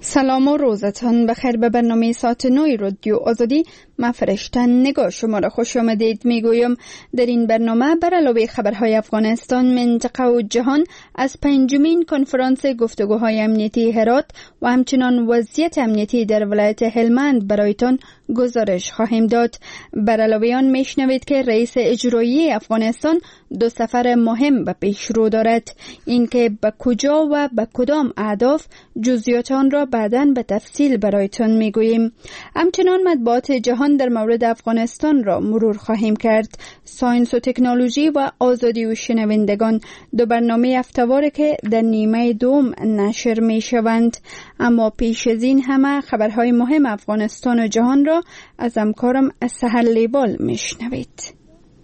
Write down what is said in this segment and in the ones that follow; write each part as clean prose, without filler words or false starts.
سلام و روزتان بخیر. به برنامه ساعت 9 رادیو آزادی من فرشته نگاه شما را خوش آمدید میگویم. در این برنامه بر علاوه خبرهای افغانستان، منطقه و جهان از 5مین کنفرانس گفتگوهای امنیتی هرات و همچنان وضعیت امنیتی در ولایت هلمند برایتان گزارش خواهیم داد. بر علاوه آن میشنوید که رئیس اجرایی افغانستان 2 سفر مهم به پیش رو دارد. اینکه به کجا و به کدام اهداف جزئیات آن را بعداً به تفصیل برایتان میگوییم. همچنان مطبوعات جهان در مورد افغانستان را مرور خواهیم کرد. ساینس و تکنولوژی و آزادی و شنوندگان 2 برنامه هفته‌واره که در نیمه دوم نشر می شوند. اما پیش از این همه خبرهای مهم افغانستان و جهان را از همکارم سحر لیبال میشنوید.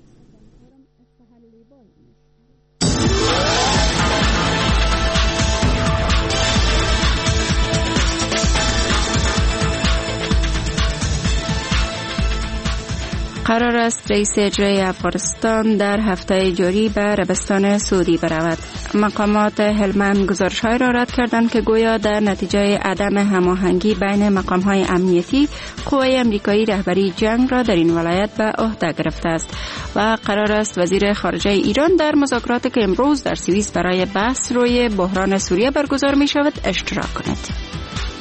قرار است رئیس اجرایی افغانستان در هفته جاری به عربستان سعودی برود. مقامات هلمند گزارش‌های را رد کردند که گویا در نتیجه عدم هماهنگی بین مقام‌های امنیتی، قوای آمریکایی رهبری جنگ را در این ولایت به عهده گرفته است و قرار است وزیر خارجه ایران در مذاکراتی که امروز در سوئیس برای بحث روی بحران سوریه برگزار می‌شود اشتراک کند.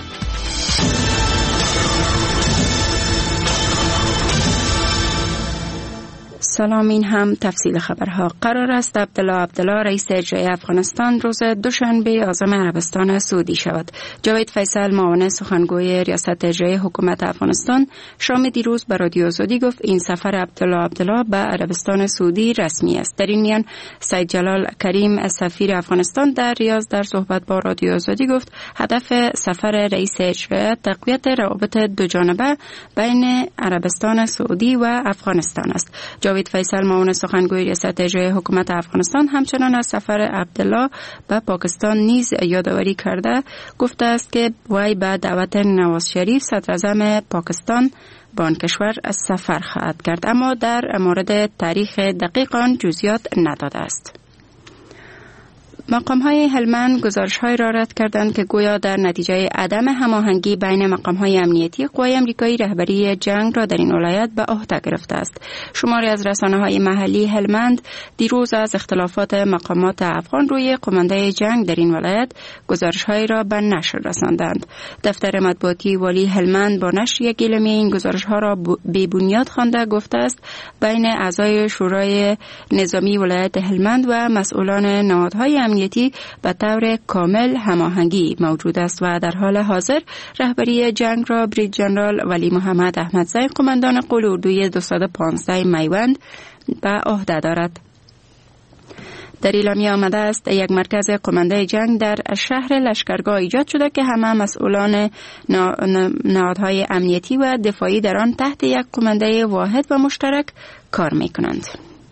سلام، این هم تفصیل خبرها. قرار است عبدالله رئیس اجرایی افغانستان روز دوشنبه عازم عربستان سعودی شود. جاوید فیصل، معاون سخنگوی ریاست اجرایی حکومت افغانستان، شام دیروز به رادیو آزادی گفت این سفر عبدالله به عربستان سعودی رسمی است. در این میان سید جلال کریم، سفیر افغانستان در ریاض، در صحبت با رادیو آزادی گفت هدف سفر رئیس اجرایی تقویت روابط دوجانبه بین عربستان سعودی و افغانستان است. جاوید فیصل، معاون سخنگوی ریاست اجرایی حکومت افغانستان، همچنان از سفر عبدالله به پاکستان نیز یادآوری کرده گفته است که وی به دعوت نواز شریف صدر اعظم پاکستان به آن کشور سفر خواهد کرد، اما در مورد تاریخ دقیق آن جزئیات نداده است. مقام‌های هلمند گزارش‌های را رد کردند که گویا در نتیجه عدم هماهنگی بین مقام‌های امنیتی، قوای آمریکایی رهبری جنگ را در این ولایت به عهده گرفته است. شماری از رسانه‌های محلی هلمند دیروز از اختلافات مقامات افغان روی قمانده جنگ در این ولایت گزارش‌های را به نشر رساندند. دفتر مطبوعاتی والی هلمند با نشر یک اعلامیه این گزارش‌ها را بی‌بنیاد خوانده گفته است بین اعضای شورای نظامی ولایت هلمند و مسئولان نهادهای امنیتی به طور کامل هماهنگی موجود است و در حال حاضر رهبری جنگ را بریگادیر ژنرال ولی محمد احمدزی، قماندان قول اردوی 215 میوند، به عهده دارد. در اعلامیه آمده است یک مرکز قمانده جنگ در شهر لشکرگاه ایجاد شده که همه مسئولان نهادهای امنیتی و دفاعی در آن تحت یک قمانده واحد و مشترک کار می‌کنند.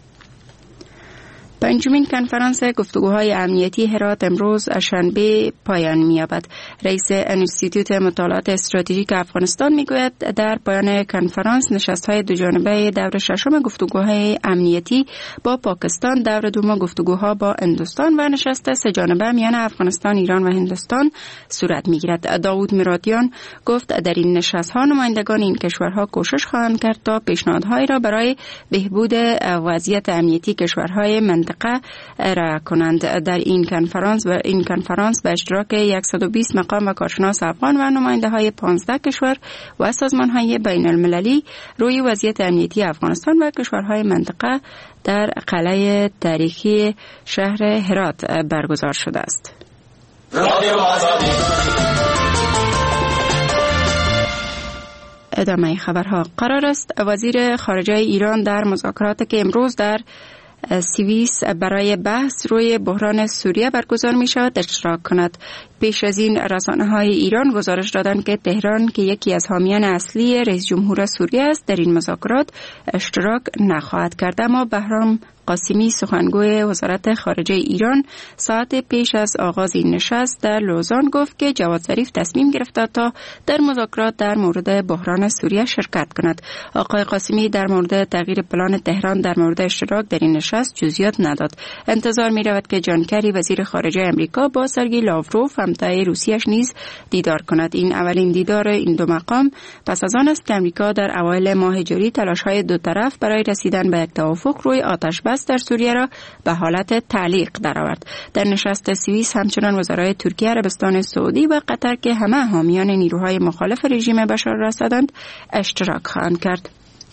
5مین کنفرانس گفتگوهای امنیتی هرات امروز شنبه پایان می‌یابد. رئیس انستیتوت مطالعات استراتژیک افغانستان میگوید در پایان کنفرانس نشست‌های دوجانبه دور ششم گفتگوهای امنیتی با پاکستان، دور دوم گفتگوها با هندوستان و نشست 3 جانبه میان افغانستان، ایران و هندوستان صورت می‌گیرد. داوود مرادیان گفت در این نشست‌ها نمایندگان این کشورها کوشش خواهند کرد تا پیشنهادهایی را برای بهبود وضعیت امنیتی کشورهای منطقه ارائه کنند. در این کنفرانس به اشتراک 120 مقام و کارشناس افغان و نماینده های 15 کشور و سازمان های بین المللی روی وضعیت امنیتی افغانستان و کشورهای منطقه در قلعه تاریخی شهر هرات برگزار شده است. ادامه خبرها. قرار است وزیر خارجه ایران در مذاکراتی که امروز در سوئیس برای بحث روی بحران سوریه برگزار می شود اشتراک کند. پیش از این رسانه‌های ایران گزارش دادند که تهران که یکی از حامیان اصلی رئیس جمهور سوریه است در این مذاکرات اشتراک نخواهد کرد، اما بهرام قاسمی سخنگوی وزارت خارجه ایران ساعت پیش از آغاز این نشست در لوزان گفت که جواد ظریف تصمیم گرفته تا در مذاکرات در مورد بحران سوریه شرکت کند. آقای قاسمی در مورد تغییر پلان تهران در مورد اشتراک در این نشست جزئیات نداد. انتظار می رود که جان کری وزیر خارجه امریکا با سرگئی لاوروف همتای روسیه‌اش نیز دیدار کند. این اولین دیدار این دو مقام پس از آن است که امریکا در اوایل ماه جوری تلاش‌های دو طرف برای رسیدن به یک توافق روی آتش بس در سوریه را به حالت تعلیق درآورد. در نشست سوئیس همچنان وزرای ترکیه، عربستان سعودی و قطر که همه حامیان نیروهای مخالف رژیم بشار الاسد اشتراک خواهند کرد.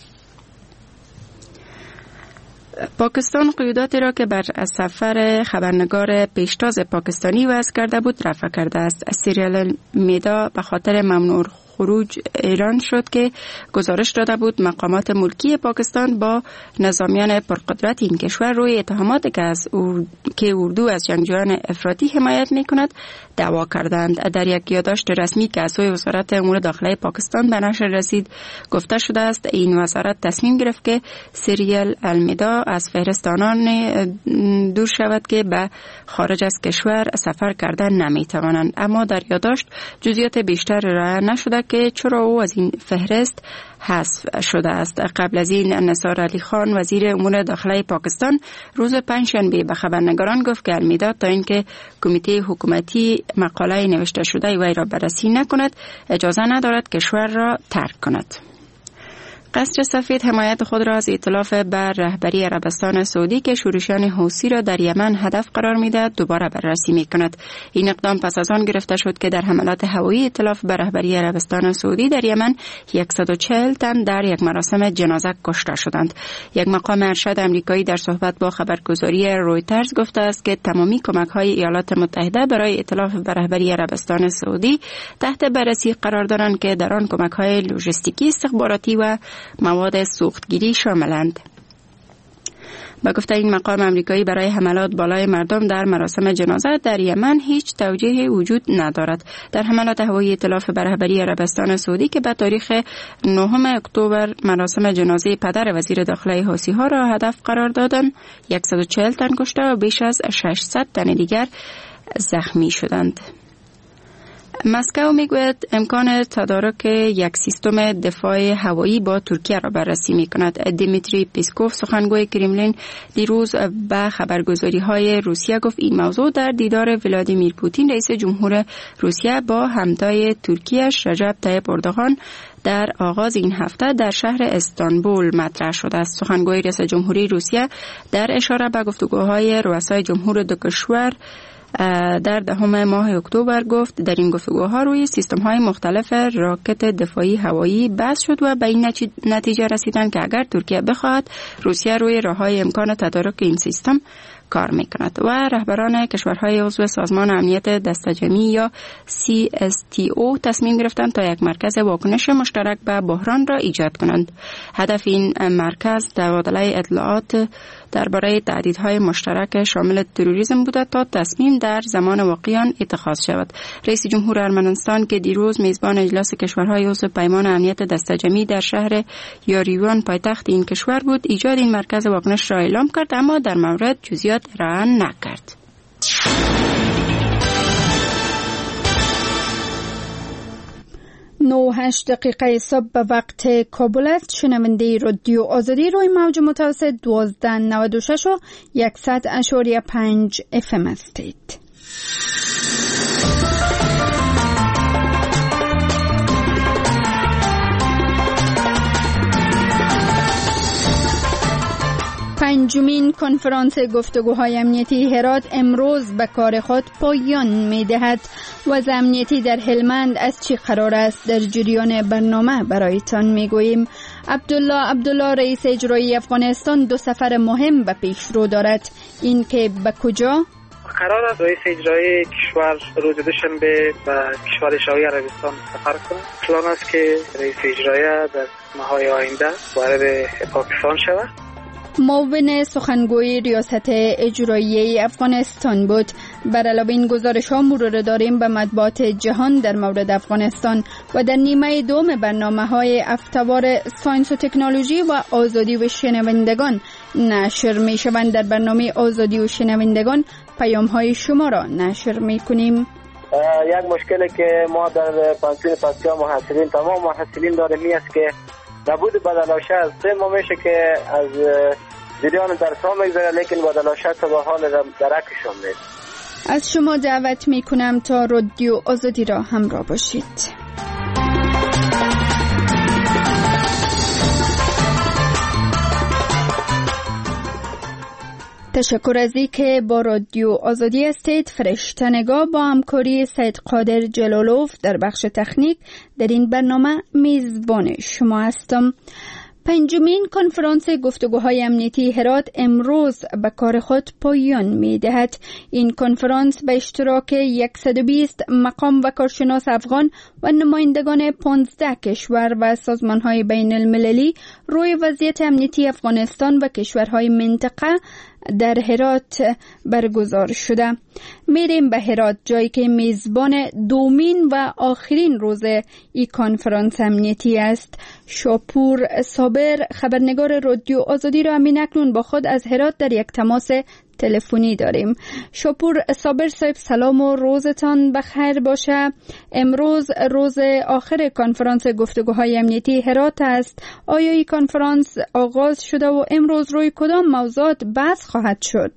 پاکستان قیوداتی را که بر سفر خبرنگار پیشتاز پاکستانی وضع کرده بود رفع کرده است. سریال میدا به خاطر ممنوع خروج ایران شد که گزارش داده بود مقامات ملکی پاکستان با نظامیان پرقدرت این کشور روی اتهامات که اردو از جنگجویان افراطی حمایت می‌کند دعوا کردند. در یک یادداشت رسمی که از سوی وزارت امور داخلی پاکستان به نشر رسید گفته شده است این وزارت تصمیم گرفت که سریال المیدا از فهرست آنان دور شود که به خارج از کشور سفر کردن نمی‌توانند. اما در یادداشت جزئیات بیشتر ارائه نشده که چرا او از این فهرست حذف شده است. قبل از این نثار علی خان وزیر امور داخلی پاکستان روز پنجشنبه به خبرنگاران گفت که المیدا تا اینکه کمیته حکومتی مقاله نوشته شده وی را بررسی نکند اجازه ندارد کشور را ترک کند. قصر سفید حمایت خود را از ائتلاف بر رهبری عربستان سعودی که شورشیان حوثی را در یمن هدف قرار می‌دهد دوباره بررسی می‌کند. این اقدام پس از آن گرفته شد که در حملات هوایی ائتلاف بر رهبری عربستان سعودی در یمن 140 تن در یک مراسم جنازه کشته شدند. یک مقام ارشد آمریکایی در صحبت با خبرگزاری رویترز گفته است که تمامی کمک‌های ایالات متحده برای ائتلاف بر رهبری عربستان سعودی تحت بررسی قرار دارند که در آن کمک‌های لوجستیکی، استخباراتی و مواد سوختگیری شاملند. با گفته این مقام آمریکایی برای حملات بالای مردم در مراسم جنازه در یمن هیچ توجیهی وجود ندارد. در حملات هوایی ائتلاف بر رهبری عربستان سعودی که به تاریخ 9 اکتبر مراسم جنازه پدر وزیر داخلی حوثی ها را هدف قرار دادند 140 تن کشته و بیش از 600 تن دیگر زخمی شدند. مسکو میگوید امکان تدارک یک سیستم دفاع هوایی با ترکیه را بررسی میکند. دیمیتری پیسکوف سخنگوی کرملین دیروز به خبرگزاری‌های روسیه گفت این موضوع در دیدار ولادیمیر پوتین رئیس جمهور روسیه با همتای ترکیه‌اش رجب طیب اردوغان در آغاز این هفته در شهر استانبول مطرح شده است. سخنگوی رئیس جمهوری روسیه در اشاره به گفتگوهای رؤسای جمهور دو کشور در 10 ماه اکتبر گفت در این گفتگوها روی سیستم‌های مختلف راکت دفاعی هوایی بحث شد و به این نتیجه رسیدند که اگر ترکیه بخواهد روسیه روی راه‌های امکان تدارک این سیستم کار میکند و رهبران کشورهای عضو سازمان امنیت دسته‌جمعی یا CSTO تصمیم گرفتند تا یک مرکز واکنش مشترک به بحران را ایجاد کنند. هدف این مرکز تبادله اطلاعات درباره تهدیدهای مشترک شامل تروریسم بوده تا تصمیم در زمان واقعی آن اتخاذ شود. رئیس جمهور ارمنستان که دیروز میزبان اجلاس کشورهای عضو پیمان امنیت دسته‌جمعی در شهر یاریوان پایتخت این کشور بود ایجاد این مرکز واکنش را اعلام کرد اما در مورد جزئیات ارائه نکرد. 9:08 دقیقه صبح به وقت کابل است. شنونده رادیو آزادی روی موج متوسط 1296 و 100.5 FM هستید. پنجمین کنفرانس گفتگوهای امنیتی هرات امروز به کار خود پایان می‌دهد. وضع امنیتی در هلمند از چی قرار است در جریان برنامه برایتان میگوییم. عبدالله رئیس اجرایی افغانستان 2 سفر مهم به پیش رو دارد. این که به کجا؟ قرار است رئیس اجرایی کشور روز دوشنبه به کشور شاهی عربستان سفر کند. پلان است که رئیس اجرایی در ماه‌های آینده وارد پاکستان شود. معاون سخنگوی ریاست اجرایی افغانستان بود. بر علاوه این گزارش ها مرور داریم به مطبوعات جهان در مورد افغانستان و در نیمه دوم برنامه های افتوار ساینس و تکنولوژی و آزادی و شنوندگان نشر می شوند. در برنامه آزادی و شنوندگان پیام های شما را نشر می کنیم. یک مشکلی که ما در پانسیون پاسیا محصلین تمام محصلین داریم می است که نبود بدلاشه از 3 ماه میشه که از جریان درس ها میگذره، لیکن بدلاشه تا به حال درکشون نیست. از شما دعوت می کنم تا رادیو آزادی را همراه باشید. تشکر از اینکه با رادیو آزادی هستید. فرشته نگاه با همکاری سید قادر جلالوف در بخش تکنیک در این برنامه میزبان شما هستم. 5مین کنفرانس گفتگوهای امنیتی هرات امروز به کار خود پایان می دهد. این کنفرانس به اشتراک 120 مقام و کارشناس افغان و نمایندگان 15 کشور و سازمانهای بین المللی روی وضعیت امنیتی افغانستان و کشورهای منطقه در هرات برگزار شده. میریم به هرات، جایی که میزبان دومین و آخرین روز این کنفرانس امنیتی است. شاپور صابر خبرنگار رادیو آزادی را همین اکنون با خود از هرات در یک تماس تلفنی داریم. شاپور صابر صاحب، سلام و روزتان بخیر باشه. امروز روز آخر کنفرانس گفتگوهای امنیتی هرات است. آیا این کنفرانس آغاز شده و امروز روی کدام موضوعات بحث خواهد شد؟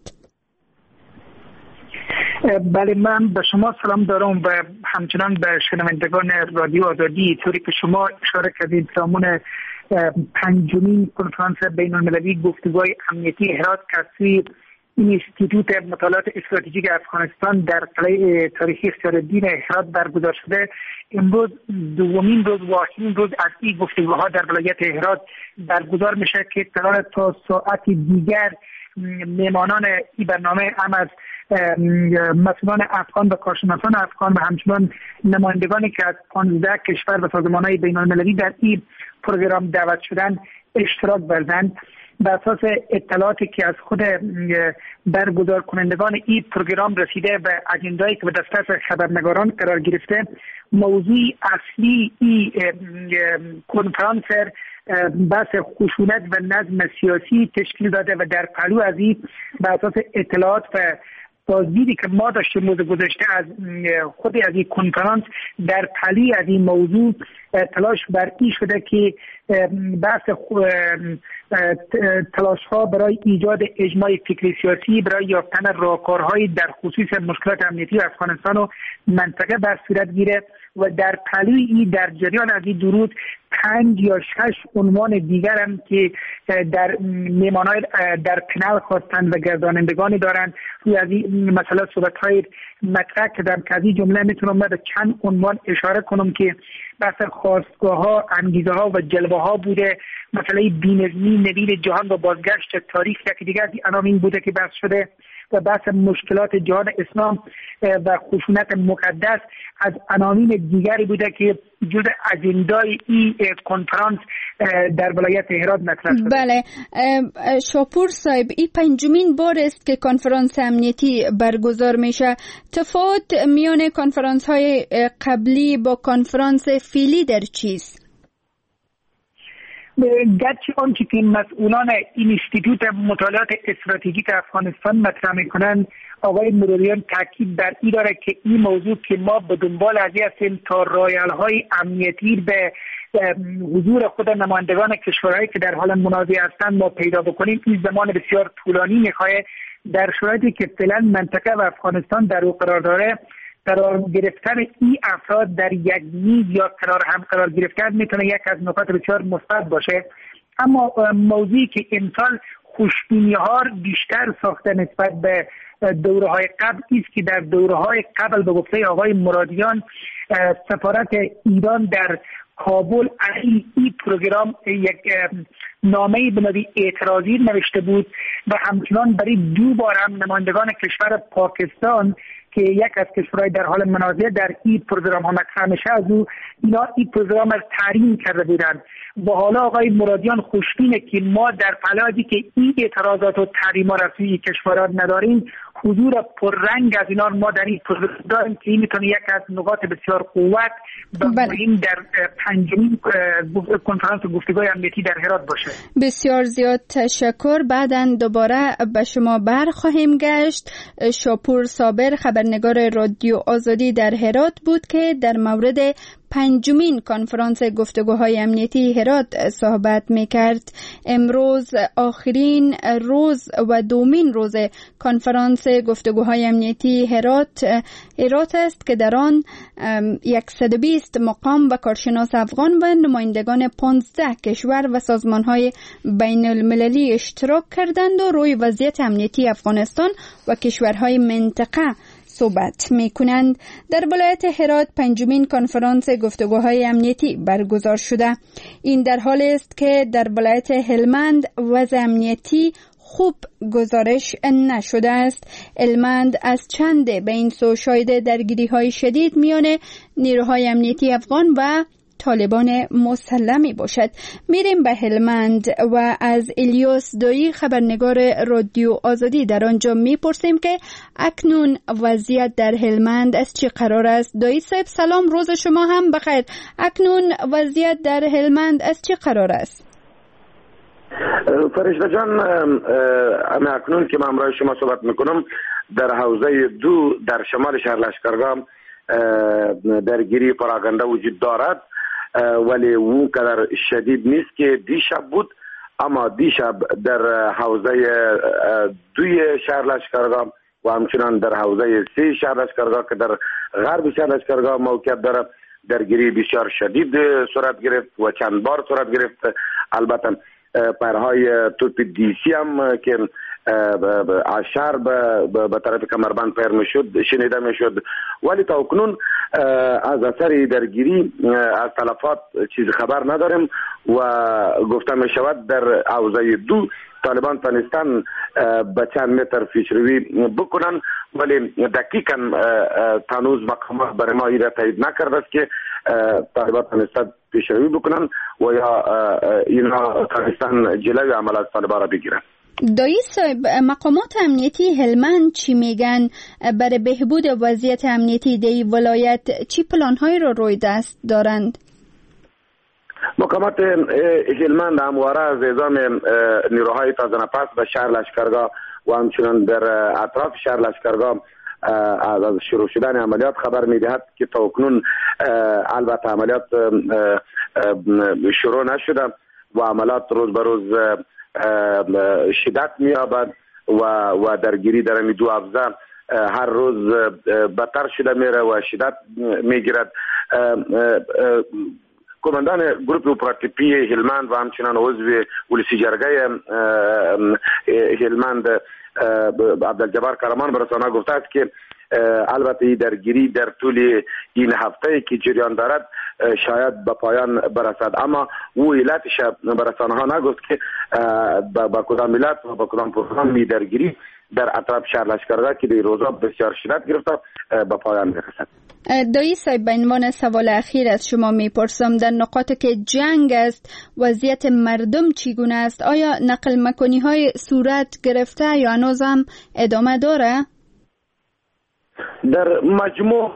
بله، من به شما سلام دارم و همچنان به شنوندگان رادیو آزادی. طوری که شما اشاره کردید، سامون 5مین کنفرانس بین المللی گفتگوهای امنیتی هرات که اینستیتوت مطالعات استراتژیک افغانستان در قلعه تاریخی اختیارالدین هرات برگزار شده. امروز دومین روز و آخرین روز از این گفتگوها در ولایت هرات برگزار میشه که قرار تا ساعت دیگر میهمانان این برنامه هم از مسئولان افغان و کارشناسان افغان و همچنان نمایندگانی که از 15 کشور و سازمان‌های بین‌المللی در این پروگرام دعوت شدن اشتراک ورزند. بر اساس اطلاعاتی که از خود برگزار کنندگان این پروگرام رسیده و اجنده‌ای که به دسترس خبرنگاران قرار گرفته، موضوع اصلی این کنفرانس بحث خشونت و نظم سیاسی تشکیل داده و در پهلو از این بر اساس اطلاعات و بازدیدی که ما داشتیم روز گذشته از خود از این کنفرانس، در پهلوی از این موضوع تلاش بر این شده که بحث تلاش ها برای ایجاد اجماع فکری سیاسی برای یافتن راهکارهای در خصوص مشکلات امنیتی افغانستان و منطقه بر صورت گیره و در پهلوی در جریان از این 2 روز 5 یا 6 عنوان دیگر هم که در میهمانان در پنل خواستند و گردانندگانی دارند روی از این مسئله صحبت‌های مطرح کردم که از این جمله میتونم به چند عنوان اشاره کنم که بحث خواستگاه‌ها، انگیزه‌ها و جلوه‌ها بوده، مسئله بی‌نظمی، نوید جهان و بازگشت تاریخ یکی دیگر از این عناوین بوده که بحث شده و بحث مشکلات جهان اسلام و خشونت مقدس از عناوین دیگری بوده که جزء اجندای این کنفرانس در ولایت هرات مطرح شده. بله شاپور صاحب، این 5مین بار است که کنفرانس امنیتی برگزار میشه. تفاوت میان کنفرانس های قبلی با کنفرانس فعلی در چیست؟ گرچه آنچه که مسئولان اینستیتوت مطالعات استراتژیک افغانستان مطرح میکنند، آقای مروریان تاکید بر این داره که این موضوع که ما به دنبال از هستیم تا رایل‌های امنیتی به حضور خود نمایندگان کشورهایی که در حال منازعه هستند ما پیدا بکنیم، این زمان بسیار طولانی میخواد. در شرایطی که فعلا منطقه و افغانستان در او قرار داره، قرار گرفتن این افراد در یک میز یا قرار گرفتن میتونه یک از نکات بسیار مثبت باشه. اما موضوعی که امسال خوشبینی‌ها بیشتر ساخته نسبت به دوره‌های قبل است که در دوره‌های قبل به گفته آقای مرادیان سفارت ایران در کابل این پروگرام یک نامه‌ای به نوعی اعتراضی نوشته بود و همچنان برای 2 بار هم نمایندگان کشور پاکستان که یک از کشورهای در حال منازعه در این پروگرام ها مطرح میشه، از اینا این پروگرام را تحریم کرده بودند. و حالا آقای مرادیان خوشبینه که ما در پهلوی که این اعتراضات و تحریم‌ها را توی کشورها نداریم، حضور پررنگ از اینا ما در این پروگرام داریم که این میتونه یک از نقاط بسیار قوت و مهم در پنجمین کنفرانس گفتگوهای امنیتی در هرات باشه. بسیار زیاد تشکر. بعداً دوباره به شما برخواهیم گشت. شاپور صابر خبرنگار رادیو آزادی در هرات بود که در مورد پنجمین کنفرانس گفتگوهای امنیتی هرات صحبت می‌کرد. امروز آخرین روز و دومین روز کنفرانس گفتگوهای امنیتی هرات است که در آن 120 مقام و کارشناس افغان و نمایندگان 15 کشور و سازمان‌های بین المللی اشتراک کردند و روی وضعیت امنیتی افغانستان و کشورهای منطقه صحبت می کنند. در ولایت هرات پنجمین کنفرانس گفتگوهای امنیتی برگزار شده. این در حال است که در ولایت هلمند وضع امنیتی خوب گزارش نشده است. هلمند از چند به این سو شاهد درگیری های شدید میان نیروهای امنیتی افغان و طالبان مسلمی باشد. میریم به هلمند و از الیاس دایی خبرنگار رادیو آزادی در آنجا میپرسیم که اکنون وضعیت در هلمند از چه قرار است. دایی صاحب سلام، روز شما هم بخیر. اکنون وضعیت در هلمند از چه قرار است؟ فرشته جان، اکنون که من امروز شما صحبت میکنم در حوزه 2 در شمال شهر لشکرگاه درگیری پراکنده وجود دارد، ولی اون قدر شدید نیست که دیشب بود. اما دیشب در حوزه 2 شهر لشکرگاه و همچنان در حوزه 3 شهر لشکرگاه که در غرب شهر لشکرگاه موقعیت دارد درگیری بسیار شدید صورت گرفت و چند بار صورت گرفت. البته پرهای توپ دیسی هم که از شهر به طرف کمربند پیر میشد شنیده میشد، ولی تا اکنون از اثر درگیری از تلفات چیز خبر نداریم و گفته می شود در حوزه 2 طالبان تانستن به چند متر پیشروی بکنن، ولی دقیقاً تنوز مقامات برای ما ایره تایید نکرده است که طالبان تانستن پیشروی بکنن و یا اینا تانستن جلوی عملات طالبان را بگیرن. دایی صاحب، مقامات امنیتی هلمند چی میگن برای بهبود وضعیت امنیتی دی ولایت؟ چی پلان‌هایی رو روی دست دارند؟ مقامات هلمند همواره از اعزام نیروهای تازه نفس به شهر لشکرگاه و همچنان در اطراف شهر لشکرگاه از شروع شدن عملیات خبر میدهد که تا اکنون البته عملیات شروع نشده و عملیات روز به روز شدت می‌یابد و درگیری در این 2 حوزه هر روز بدتر شده میره و شدت میگیرد. کماندان گروپ اپراتیپی هلمند و همچنان عضو ولسی جرگه هلمند عبدالجبار کرمان به رسانه‌ها گفته است که البته این درگیری در طول این هفته که جریان دارد شاید به پایان برسد، اما او علتش به رسانه‌ها نگفت که با کدام علت و با کدام پروگرام این درگیری در اطراف شهر لشکرگاه که در روزا بسیار شدت گرفته به پایان برسد. دایی صاحب، به عنوان سوال اخیر از شما میپرسم، در نقاطی که جنگ است وضعیت مردم چگونه است؟ آیا نقل مکانی های صورت گرفته یا هنوز هم ادامه داره؟ در مجموع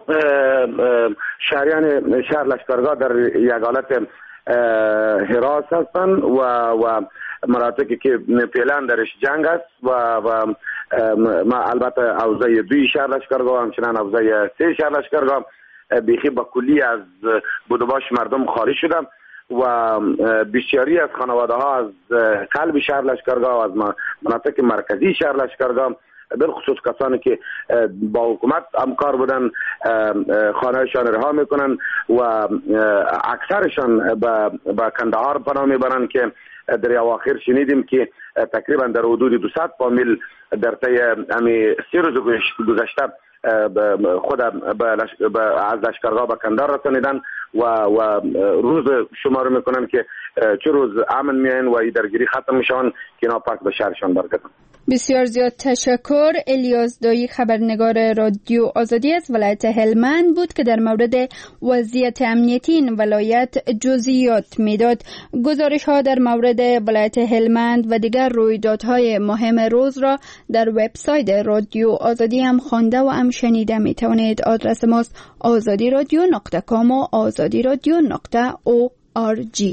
شهریان شهر لشکرگاه در یک حالت حراس هستند و مناطقی که فعلا درش جنگ است و ما البته حوزه 2 شهر لشکرگاه و همچنان حوزه 3 شهر لشکرگاه بیخی با کلی از بودباش مردم خارج شده و بسیاری از خانواده ها از قلب شهر لشکرگاه و از مناطق مرکزی شهر لشکرگاه بالخصوص کسانی که با حکومت همکار بودن خانه‌شان رها میکنن و اکثرشان به کندهار پناه میبرن که در اواخر شنیدیم که تقریبا در حدود 200 فامیل در طی همین 3 روز گذشته خود از لشکرگاه به کندهار رسانیدن و روز شمار میکنن که چه روز امن میاین و این درگیری ختم میشون که اینا پاک به شهرشان برگردن. بسیار زیاد تشکر. الیاس دایی، خبرنگار رادیو آزادی از ولایت هلمند بود که در مورد وضعیت امنیتی این ولایت جزئیات میداد. گزارش ها در مورد ولایت هلمند و دیگر رویدادهای مهم روز را در وبسایت رادیو آزادی هم خوانده و هم شنیده می توانید. آدرس ماست azadiradyo.com و azadiradyo.org.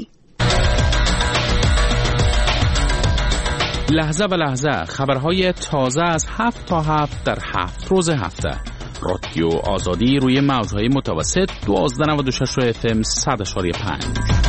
لحظه به لحظه خبرهای تازه از 7 تا 7 در 7 روز هفته. رادیو آزادی روی موجهای متوسط 1296 FM 100.5.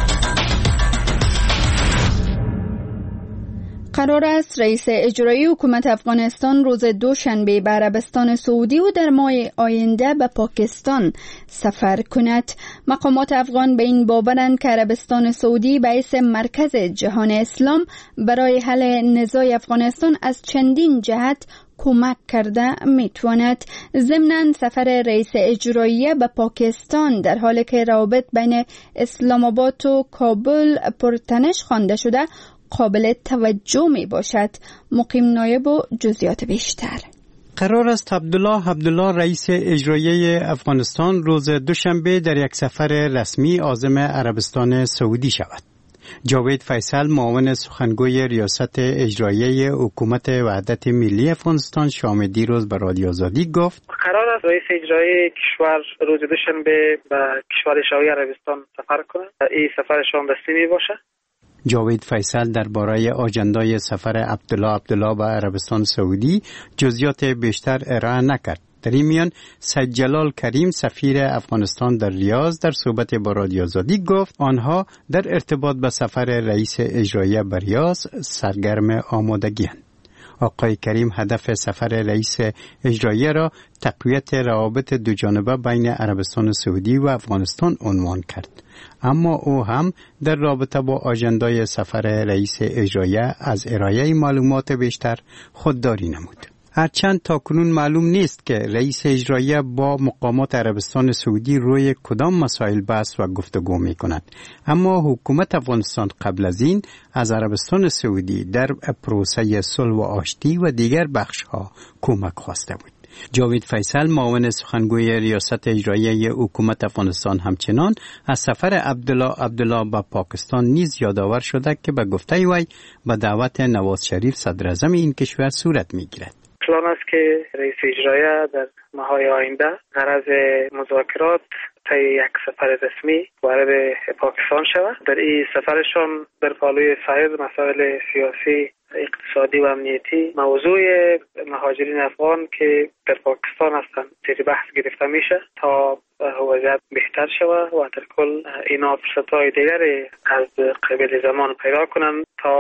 قرار است رئیس اجرایی حکومت افغانستان روز دوشنبه به عربستان سعودی و در ماه آینده به پاکستان سفر کند. مقامات افغان به این باورند که عربستان سعودی به حیث مرکز جهان اسلام برای حل نزاع افغانستان از چندین جهت کمک کرده میتواند. ضمناً سفر رئیس اجرایی به پاکستان در حالی که روابط بین اسلام آباد و کابل پرتنش خوانده شده قابل توجه می باشد. مقیم نایب و جزئیات بیشتر. قرار است عبدالله رئیس اجرایی افغانستان روز دوشنبه در یک سفر رسمی عازم عربستان سعودی شود. جاوید فیصل، معاون سخنگوی ریاست اجرایی حکومت وحدت ملی افغانستان شام دیروز به رادیو آزادی گفت قرار است رئیس اجرایی کشور روز دوشنبه به کشور شاهی عربستان سفر کند. این سفرشان رسمی می باشد. جاوید فیصل درباره آجندای سفر عبدالله به عربستان سعودی جزئیات بیشتر ارائه نکرد. در این میان سید جلال کریم سفیر افغانستان در ریاض در صحبت با رادیو آزادی گفت آنها در ارتباط به سفر رئیس اجرایی به ریاض سرگرم آمادگی‌اند. آقای کریم هدف سفر رئیس اجرایی را تقویت روابط دوجانبه بین عربستان سعودی و افغانستان عنوان کرد. اما او هم در رابطه با آژندای سفر رئیس اجرایی از ارائه معلومات بیشتر خودداری نمود. هرچند تاکنون معلوم نیست که رئیس اجرایی با مقامات عربستان سعودی روی کدام مسائل بحث و گفتگو می کند. اما حکومت افغانستان قبل از این از عربستان سعودی در پروسه صلح و آشتی و دیگر بخش‌ها کمک خواسته بود. جاوید فیصل، معاون سخنگوی ریاست اجرایی حکومت افغانستان، همچنان از سفر عبدالله به پاکستان نیز یادآور شده که به گفته وی به دعوت نواز شریف صدر اعظم این کشور صورت می‌گیرد. پلان است که رئیس اجرایی در ماهای آینده غرض مذاکرات طی یک سفر رسمی وارد پاکستان شود. در این سفرشان در پالوی سایر مسائل سیاسی، اقتصادی و امنیتی موضوع مهاجرین افغان که در پاکستان هستند زیر بحث گرفته میشه تا وضعیت بهتر شود و در کل اینا فرصت‌های دیگری از قبل زمان پیدا کنند تا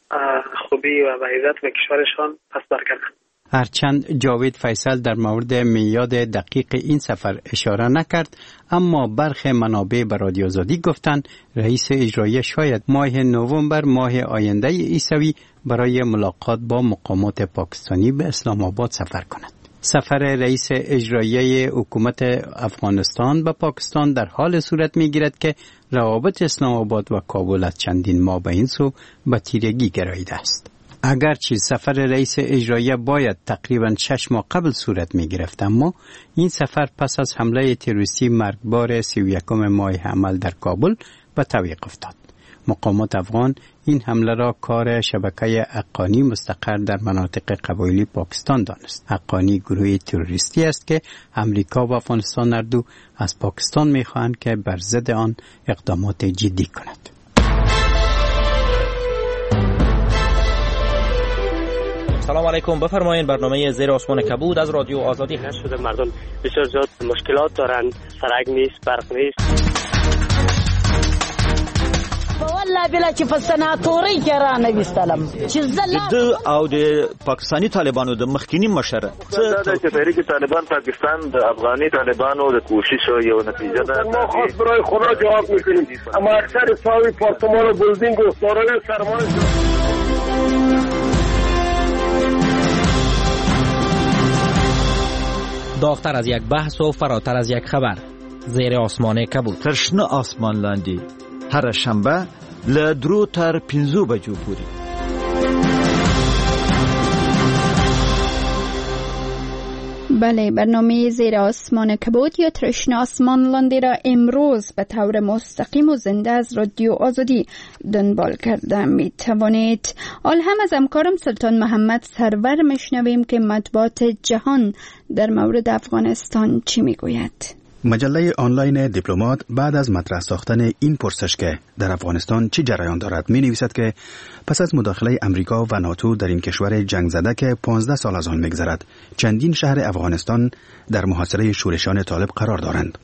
خوبی و عزت به کشورشان پس برگردند. هرچند جاوید فیصل در مورد میعاد دقیق این سفر اشاره نکرد، اما برخی منابع به رادیو آزادی گفتند رئیس اجرایی شاید ماه نوامبر ماه آینده عیسوی برای ملاقات با مقامات پاکستانی به اسلام آباد سفر کند. سفر رئیس اجرایی حکومت افغانستان به پاکستان در حال صورت می‌گیرد که روابط اسلام آباد و کابل از چندین ماه به این سو به تیرگی گراییده است. اگرچه سفر رئیس اجرایی باید تقریباً 6 ماه قبل صورت می گرفت، اما این سفر پس از حمله تروریستی مرگبار 31 ماه حمل در کابل به تعویق افتاد. مقامات افغان این حمله را کار شبکه حقانی مستقر در مناطق قبایلی پاکستان دانست. حقانی گروهی تروریستی است که امریکا و افغانستان هر دو از پاکستان می خواهند که بر ضد آن اقدامات جدی کند. سلام علیکم، بفرمایید. برنامه زیر آسمان کبود از رادیو آزادی هست. شده مردم بسیار زیاد مشکلات دارند، سرک نیست، برق نیست. والله بلا چې په سناتوري کې را نه وستلم چې د او د پاکستانی طالبانو د مخکینی مشره چې تحریک طالبان پاکستان د افغاني طالبانو د کوششو یو نتیجه ده. ما خاص برای خدا جواب میکنیم، اما اکثر ساوی پارتمان و بلدینگ و سارای سرمایه داغتر از یک بحث و فراتر از یک خبر. زیر آسمان کبود. ترشنه آسمان لاندی هر شنبه ل 2 تر 5 بجو پوری. بله، برنامه زیر آسمان کبود یا ترشن آسمان لاندی را امروز به طور مستقیم و زنده از رادیو آزادی دنبال کرده می توانید. حال هم از همکارم سلطان محمد سرور میشنویم که مطبوعات جهان در مورد افغانستان چی میگوید. مجله آنلاین دیپلمات بعد از مطرح ساختن این پرسش که در افغانستان چه جریان دارد می نویسد که پس از مداخله امریکا و ناتو در این کشور جنگ زده که 15 سال از آن می‌گذرد، چندین شهر افغانستان در محاصره شورشان طالب قرار دارند.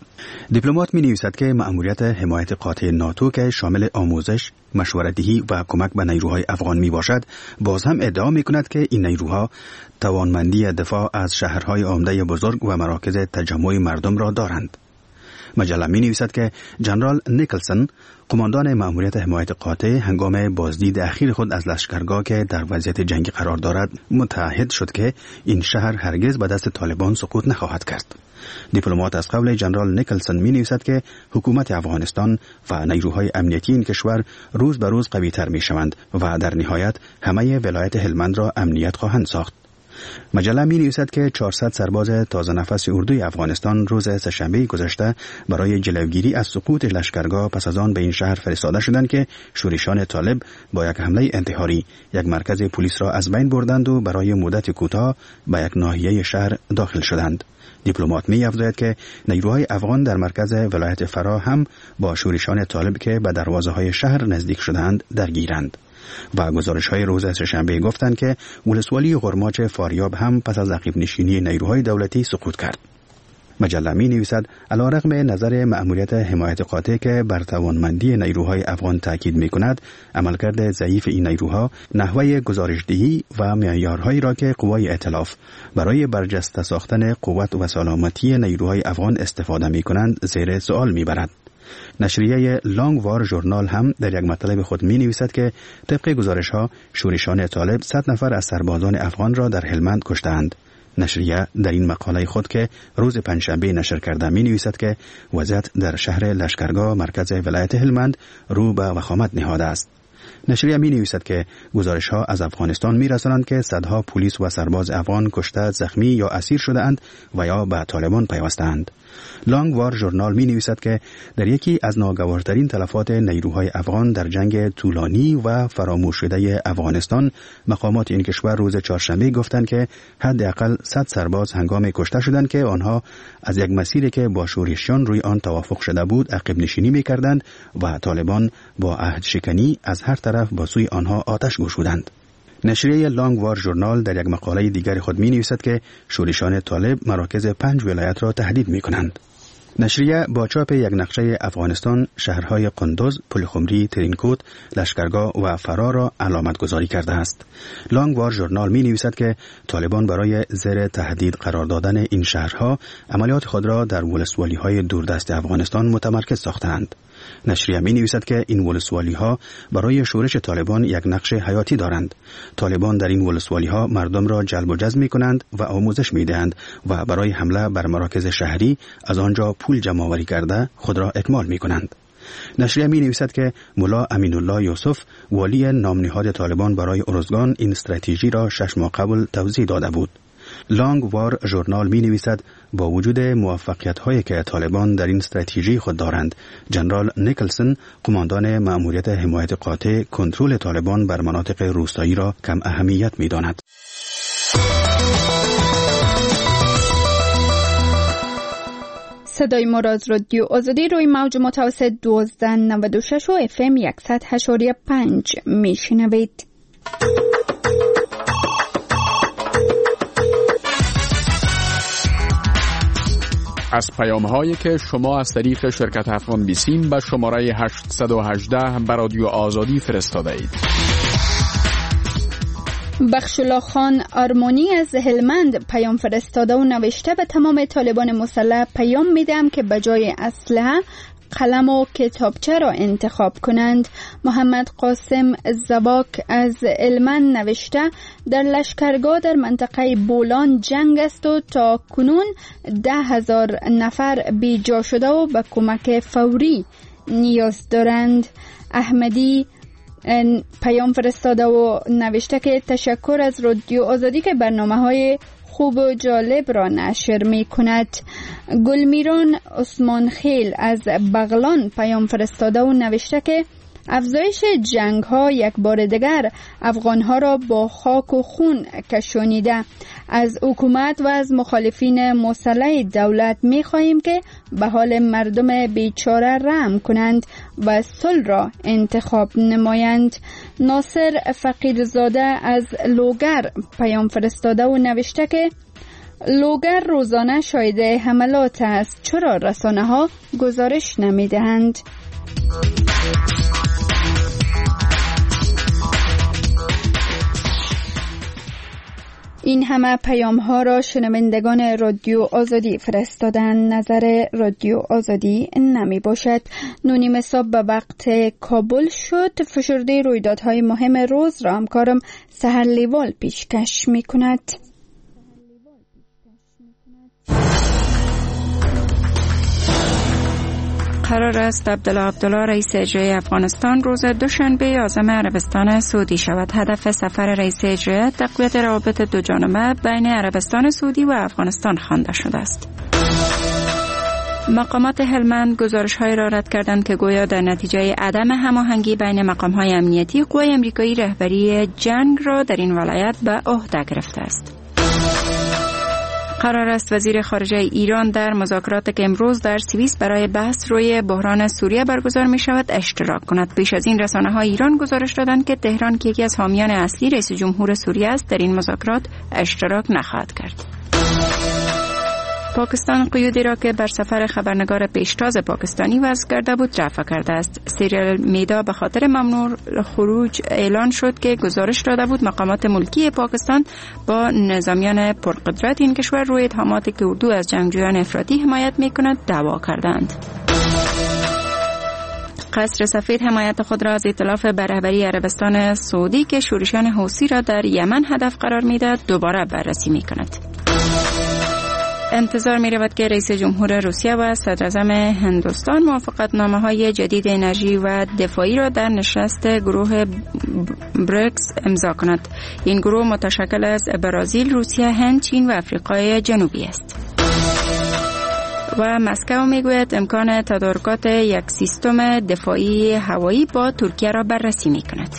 دیپلمات می نویسد که مأموریت حمایت قاطع ناتو که شامل آموزش، مشورت‌دهی و کمک به نیروهای افغان می باشد، باز هم ادعا می کند که این نیروها توانمندی دفاع از شهرهای عمده بزرگ و مراکز تجمع مردم را دارند. مجله می نویسد که جنرال نیکلسن، قماندان مأموریت حمایت قاطع، هنگام بازدید اخیر خود از لشکرگاه که در وضعیت جنگی قرار دارد متعهد شد که این شهر هرگز به دست طالبان سقوط نخواهد کرد. دیپلمات از قول جنرال نیکلسن می نویسد که حکومت افغانستان و نیروهای امنیتی این کشور روز به روز قوی تر می شوند و در نهایت همه ولایت هلمند را امنیت خواهند ساخت. مجله می نویسد که 400 سرباز تازه نفس اردوی افغانستان روز سه‌شنبه گذشته برای جلوگیری از سقوط لشکرگاه پس از آن به این شهر فرستاده شدند که شورشان طالب با یک حمله انتحاری یک مرکز پلیس را از بین بردند و برای مدت کوتاه به یک ناحیه شهر داخل شدند. دیپلمات می افزاید که نیروهای افغان در مرکز ولایت فرا هم با شورشان طالب که به دروازه‌های شهر نزدیک شدند درگیرند. و گزارش‌های روز سه‌شنبه گفتند که ولسوالی غرماچ فاریاب هم پس از عقب نشینی نیروهای دولتی سقوط کرد. مجله می نویسد علیرغم نظر مأموریت حمایت قاطع که بر توانمندی نیروهای افغان تاکید می کند، عملکرد ضعیف این نیروها نحوه گزارشدهی و معیارهایی را که قوای ائتلاف برای برجسته ساختن قوت و سلامتی نیروهای افغان استفاده می کنند زیر سوال می برد. نشریه لانگ وار ژورنال هم در یک مطلب خود می نویسد که طبق گزارش ها شورشان طالب 100 نفر از سربازان افغان را در هلمند کشتند. نشریه در این مقاله خود که روز پنجشنبه نشر کرده می نویسد که وضعیت در شهر لشکرگاه مرکز ولایت هلمند رو به وخامت نهاده است. نشریه می نویسد که گزارش ها از افغانستان می رسانند که صدها پلیس و سرباز افغان کشته، زخمی یا اسیر شده اند و یا به طالبان پیوستند. لانگ وار ژورنال می نویسد که در یکی از ناگوارترین تلفات نیروهای افغان در جنگ طولانی و فراموش شده افغانستان، مقامات این کشور روز چهارشنبه گفتند که حداقل 100 سرباز هنگام کشته شدند که آنها از یک مسیری که با شورشیان روی آن توافق شده بود عقب نشینی می کردند و طالبان با عهد شکنی از هر طرف با سوی آنها آتش گشودند. نشریه لانگ وار ژورنال در یک مقاله دیگر خود می نویسد که شورشان طالب مراکز 5 ولایت را تهدید می کنند. نشریه با چاپ یک نقشه افغانستان شهرهای قندوز، پلخمری، ترینکوت، لشکرگاه و فرا را علامت گذاری کرده است. لانگ وار ژورنال می نویسد که طالبان برای زیر تهدید قرار دادن این شهرها عملیات خود را در ولسوالی های دوردست افغانستان متمرکز ساختند. نشریه می نویسد که این ولسوالی ها برای شورش طالبان یک نقش حیاتی دارند. طالبان در این ولسوالی ها مردم را جلب و جذب می کنند و آموزش می دهند و برای حمله بر مراکز شهری از آنجا پول جمع آوری کرده خود را اکمال می کنند. نشریه می نویسد که ملا امین الله یوسف، والی نامنهاد طالبان برای ارزگان، این استراتژی را 6 ماه قبل توضیح داده بود. لانگ وار ژورنال می نویسد با وجود موفقیت هایی که طالبان در این استراتژی خود دارند، جنرال نیکلسن، قماندان مأموریت حمایت قاطع، کنترل طالبان بر مناطق روستایی را کم اهمیت می داند. صدای ما را از رادیو آزادی روی موج متوسط 1296 و FM 100.5 می شنوید. از پیام‌هایی که شما از طریق شرکت افغان بیسیم به شماره 818 به رادیو آزادی فرستاده اید. بخشولا خان آرمانی از هلمند پیام فرستاده و نوشته به تمام طالبان مسلح پیام میدم که بجای اسلحه قلم و کتابچه را انتخاب کنند. محمد قاسم زباک از هلمند نوشته در لشکرگاه در منطقه بولان جنگ است و تا کنون 10,000 نفر بیجا شده و به کمک فوری نیاز دارند. احمدی پیام فرستاده و نوشته که تشکر از رادیو آزادی که برنامه‌های خوب و جالب را نشر می کند. گلمیران عثمان خیل از بغلان پیام فرستاده و نوشته که افزایش جنگ ها یک بار دیگر افغان ها را با خاک و خون کشانیده. از حکومت و از مخالفین مسلح دولت می خواهیم که به حال مردم بیچاره رحم کنند و صلح را انتخاب نمایند. ناصر فقیرزاده از لوگر پیام فرستاده و نوشته که لوگر روزانه شاهد حملات است، چرا رسانه ها گزارش نمی دهند؟ این همه پیام ها را شنوندگان رادیو آزادی فرستادن. نظر رادیو آزادی نمی باشد. 9 صبح به وقت کابل شد. فشرده رویدادهای مهم روز را همکارم سحر لیوال پیشکش می کند. قرار است عبدالله رئیس اجرایی افغانستان روز دوشنبه عازم عربستان سعودی شود. هدف سفر رئیس اجرایی تقویت روابط دو جانبه بین عربستان سعودی و افغانستان خوانده شده است. مقامات هلمند گزارش‌هایی را رد کردند که گویا در نتیجه عدم هماهنگی بین مقام‌های امنیتی قوای آمریکایی رهبری جنگ را در این ولایت به عهده گرفته است. قرار است وزیر خارجه ایران در مذاکراتی که امروز در سوئیس برای بحث روی بحران سوریه برگزار می شود اشتراک کند. پیش از این رسانه‌های ایران گزارش دادند که تهران که یکی از حامیان اصلی رئیس جمهور سوریه است در این مذاکرات اشتراک نخواهد کرد. پاکستان قیودی را که بر سفر خبرنگار پیشتاز پاکستانی وضع کرده بود رفع کرده است. سیریل میدا به خاطر ممنوع خروج اعلان شد که گزارش داده بود مقامات ملکی پاکستان با نظامیان پرقدرت این کشور روی اتهاماتی که اردو از جنگجویان افراطی حمایت می‌کند دعوا کردند. قصر سفید حمایت خود را از ائتلاف بر رهبری عربستان سعودی که شورشیان حوثی را در یمن هدف قرار می‌دهد دوباره بررسی می‌کند. انتظار می رود که رئیس جمهور روسیه و صدر اعظم هندوستان موافقتنامه‌های جدید انرژی و دفاعی را در نشست گروه بریکس امضا کند. این گروه متشکل از برزیل، روسیه، هند، چین و آفریقای جنوبی است. و مسکو میگوید امکان تدارکات یک سیستم دفاعی هوایی با ترکیه را بررسی می کند.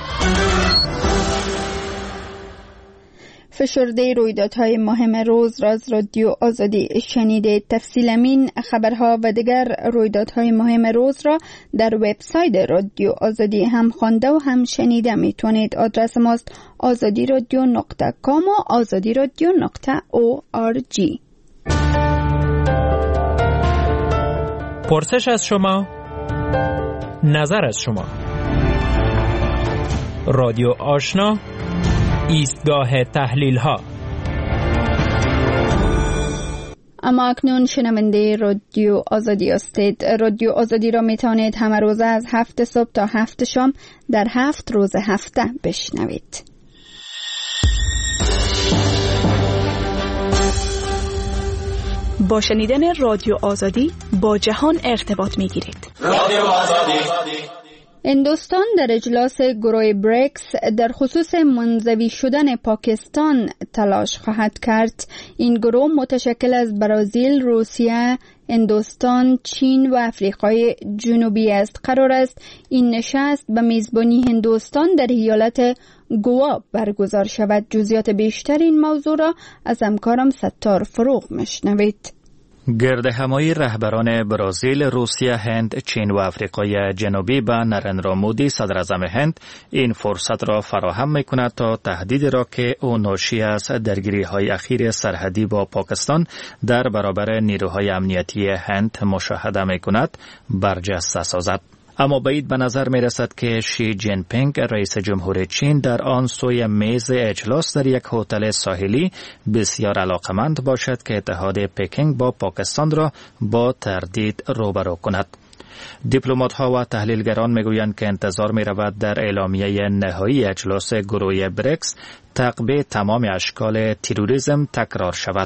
فشرده رویدادهای مهم روز را از رادیو آزادی شنیدید. تفصیل این خبرها و دیگر رویدادهای مهم روز را در وبسایت رادیو آزادی هم خوانده و هم شنیده میتونید. آدرس ماست azadiradio.com و azadiradio.org. پرسش از شما، نظر از شما. رادیو آشنا، ایستگاه تحلیل ها. اما اکنون شنونده رادیو آزادی هستید. رادیو آزادی را می توانید همه روزه از 7 صبح تا 7 شام در 7 روز هفته بشنوید. با شنیدن رادیو آزادی با جهان ارتباط می گیرید. رادیو آزادی. هندوستان در اجلاس گروه بریکس در خصوص منزوی شدن پاکستان تلاش خواهد کرد. این گروه متشکل از برزیل، روسیه، هندوستان، چین و آفریقای جنوبی است. قرار است این نشست به میزبانی هندوستان در ایالت گوا برگزار شود. جزئیات بیشتر این موضوع را از همکارم ستار فروغ مشنوید. گردهمایی رهبران برزیل، روسیه، هند، چین و آفریقای جنوبی به نریندرا مودی صدر اعظم هند این فرصت را فراهم می‌کند تا تهدیدی را که او ناشی از درگیری‌های اخیر سرحدی با پاکستان در برابر نیروهای امنیتی هند مشاهده می‌کند برجسته سازد. اما بعید به نظر می رسد که شی جین پینگ رئیس جمهور چین در آن سوی میز اجلاس در یک هتل ساحلی بسیار علاقمند باشد که اتحاد پکینگ با پاکستان را با تردید روبرو کند. دیپلمات‌ها و تحلیلگران میگویند که انتظار می رود در اعلامیه نهایی اجلاس گروه بریکس تعقیب تمام اشکال تروریسم تکرار شود.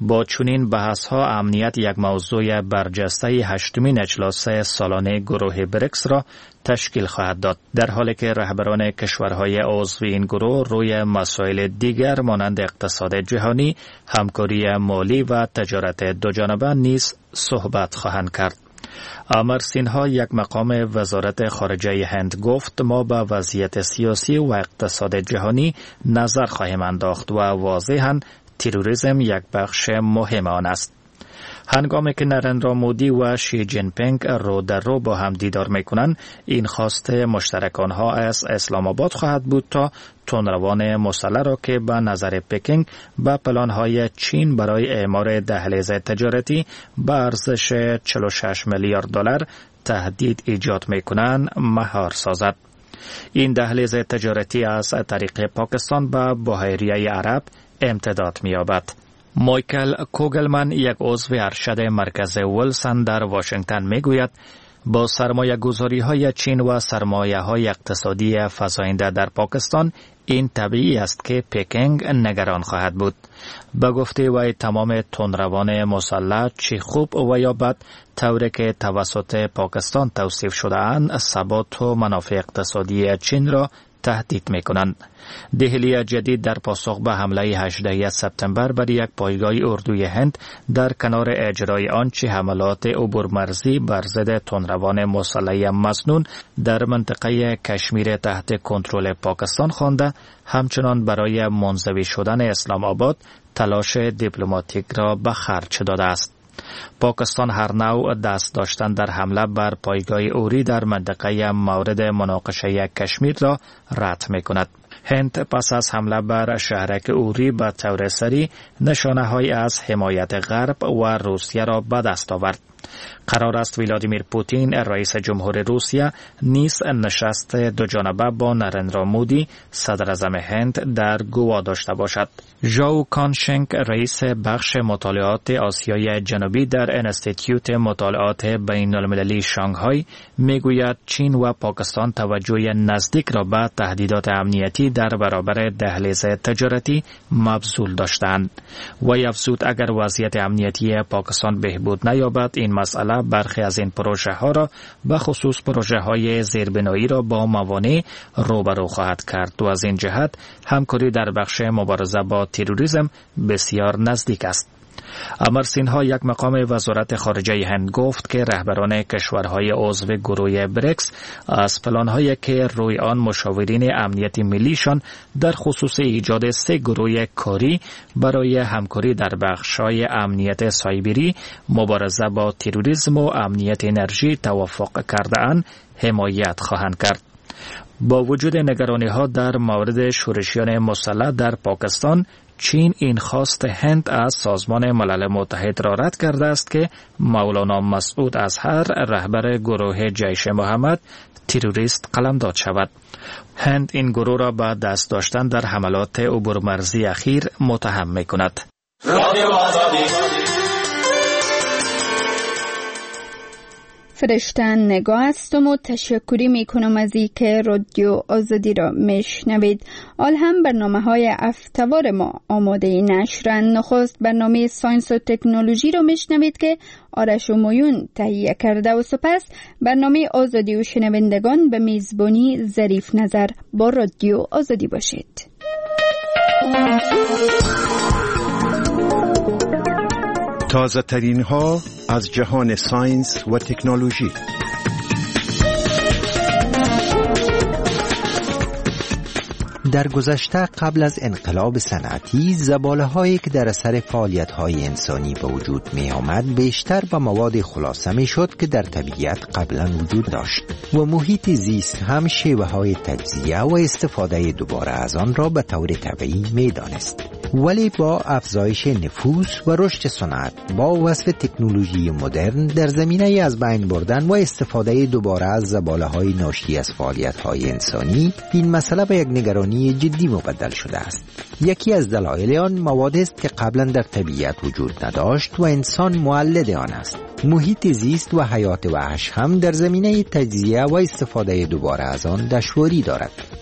با چنین بحث‌ها امنیت یک موضوع برجسته هشتمین اجلاس سالانه گروه بریکس را تشکیل خواهد داد، در حالی که رهبران کشورهای عضو این گروه روی مسائل دیگر مانند اقتصاد جهانی، همکاری مالی و تجارت دوجانبه نیز صحبت خواهند کرد. امر سینها، یک مقام وزارت خارجه هند، گفت ما به وضعیت سیاسی و اقتصاد جهانی نظر خواهیم انداخت و واضحاً تروریسم یک بخش مهم آن است. هنگامی که نرندرا مودی و شی جین پینگ رو در رو با هم دیدار میکنند، این خواست مشترک آنها از اسلام آباد خواهد بود تا تندروان مسلح را که به نظر پکینگ به پلانهای چین برای اعمار دهلیز تجارتی به ارزش 46 میلیارد دلار تهدید ایجاد میکنند مهار سازد. این دهلیز تجارتی از طریق پاکستان به بحیره عرب امتداد می‌یابد. مایکل کوگلمن، یک عضو ارشد مرکز ولسن در واشنگتن، میگوید با سرمایه گذاری های چین و سرمایه های اقتصادی فزاینده در پاکستان، این طبیعی است که پکینگ نگران خواهد بود. به گفته وی تمام تندروان مسلح چه خوب و یا بد طوری که توسط پاکستان توصیف شده اند ثبات و منافع اقتصادی چین را تهدید میکنند. دهلی جدید در پاسخ به حمله 18 سپتامبر بر یک پایگاه اردوی هند در کنار اجرای آنچه حملات عبورمرزی بر ضد تندروان مسلح مسنون در منطقه کشمیر تحت کنترل پاکستان خوانده، همچنان برای منزوی شدن اسلام آباد تلاش دیپلماتیک را به خرج داده است. پاکستان هر نوع دست داشتن در حمله بر پایگاه اوری در منطقه مورد مناقشه کشمیر را رد می‌کند. هند پس از حمله بر شهرک اوری به طور سریع نشانه‌هایی از حمایت غرب و روسیه را به دست آورد. قرار است ولادیمیر پوتین، رئیس جمهور روسیه، نیز نشست دوجانبه با نرندرا مودی، صدر اعظم هند، در گوا داشته باشد. ژائو کانشنگ، رئیس بخش مطالعات آسیای جنوبی در انستیتیوت مطالعات بین المللی شانگهای، میگوید چین و پاکستان توجه نزدیک را به تهدیدات امنیتی در برابر دهلیز تجارتی مبذول داشتند. و افزود اگر وضعیت امنیتی پاکستان بهبود نیابد، این مسئله برخی از این پروژه ها را به خصوص پروژه های زیربنایی را با موانع روبرو خواهد کرد و از این جهت همکاری در بخش مبارزه با تروریسم بسیار نزدیک است. امر سینها، یک مقام وزارت خارجه هند، گفت که رهبران کشورهای عضو گروه بریکس از پلان‌هایی که روی آن مشاورین امنیتی ملیشان در خصوص ایجاد 3 گروه کاری برای همکاری در بخش‌های امنیت سایبری، مبارزه با تروریسم و امنیت انرژی توافق کرده‌اند حمایت خواهند کرد. با وجود نگرانی‌ها در مورد شورشیان مسلح در پاکستان، چین این خواست هند از سازمان ملل متحد را رد کرده است که مولانا مسعود اظهر، رهبر گروه جیش محمد، تروریست قلمداد شود. هند این گروه را به دست داشتن در حملات عبورمرزی اخیر متهم می‌کند. فرشتن نگاه هستم و تشکری می کنم از این که رادیو آزادی را میشنوید. آل هم برنامه های هفته‌وار ما آماده نشرن. نخست برنامه ساینس و تکنولوژی را میشنوید که آرش و مویون تهیه کرده و سپس برنامه آزادی و شنوندگان به میزبانی ظریف نظر. با رادیو آزادی باشید. تازه ترین ها از جهان ساینس و تکنولوژی. در گذشته قبل از انقلاب صنعتی، زباله‌هایی که در اثر فعالیت‌های انسانی به وجود می آمد بیشتر به مواد خلاصه می شد که در طبیعت قبلا وجود داشت و محیط زیست هم شیوه‌های تجزیه و استفاده دوباره از آن را به طور طبیعی می دانست. ولی با افزایش نفوذ و رشد صنعت با وصف تکنولوژی مدرن در زمینه از بین بردن و استفاده دوباره از زباله‌های ناشی از فعالیت‌های انسانی، این مسئله به یک نگرانی جدی مبدل شده است. یکی از دلایل آن مواد است که قبلا در طبیعت وجود نداشت و انسان مولد آن است. محیط زیست و حیات وحش هم در زمینه تجزیه و استفاده دوباره از آن دشواری دارد.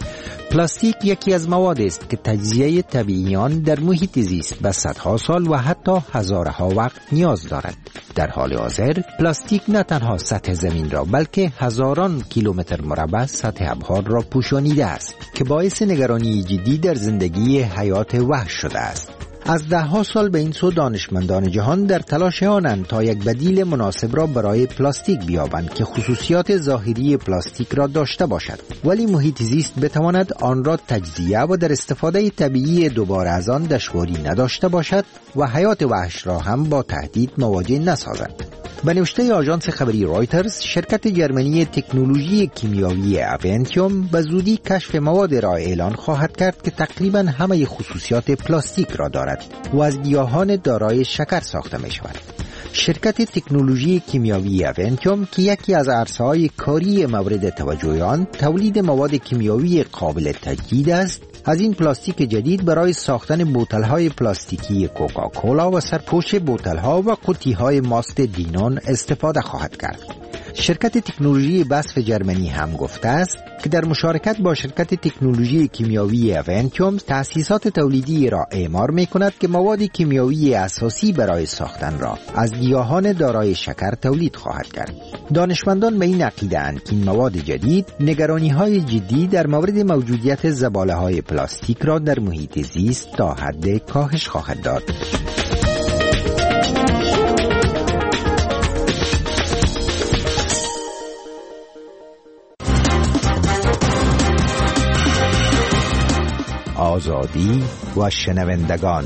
پلاستیک یکی از مواد است که تجزیه طبیعیان در محیط زیست به صدها سال و حتی هزارها وقت نیاز دارد. در حال حاضر پلاستیک نه تنها سطح زمین را بلکه هزاران کیلومتر مربع سطح ابحار را پوشانیده است که باعث نگرانی جدی در زندگی حیات وحش شده است. از دهها سال به این سو دانشمندان جهان در تلاش آنند تا یک بدیل مناسب را برای پلاستیک بیابند که خصوصیات ظاهری پلاستیک را داشته باشد ولی محیط زیست بتواند آن را تجزیه و در استفاده طبیعی دوباره از آن دشواری نداشته باشد و حیات وحش را هم با تهدید مواجه نسازد. به نوشته آژانس خبری رایترز، شرکت جرمنی تکنولوژی کیمیایی اونتیوم به زودی کشف مواد را اعلان خواهد کرد که تقریباً همه خصوصیات پلاستیک را دارد و از گیاهان دارای شکر ساخته می شود. شرکت تکنولوژی کیمیایی اونتیوم که یکی از عرصه‌های کاری مورد توجه آن تولید مواد کیمیایی قابل تجدید است، از این پلاستیک جدید برای ساختن بوتل‌های پلاستیکی کوکاکولا و سرپوش بوتل‌ها و قوطی‌های ماست دینون استفاده خواهد کرد. شرکت تکنولوژی بسف جرمنی هم گفته است که در مشارکت با شرکت تکنولوژی کیمیایی اونتیوم تأسیسات تولیدی را اعمار می‌کند که مواد کیمیایی اساسی برای ساختن را از گیاهان دارای شکر تولید خواهد کرد. دانشمندان به این عقیده‌اند که این مواد جدید نگرانی‌های جدی در مورد موجودیت زباله‌های پلاستیک را در محیط زیست تا حد کاهش خواهد داد. آزادی و شنوندگان.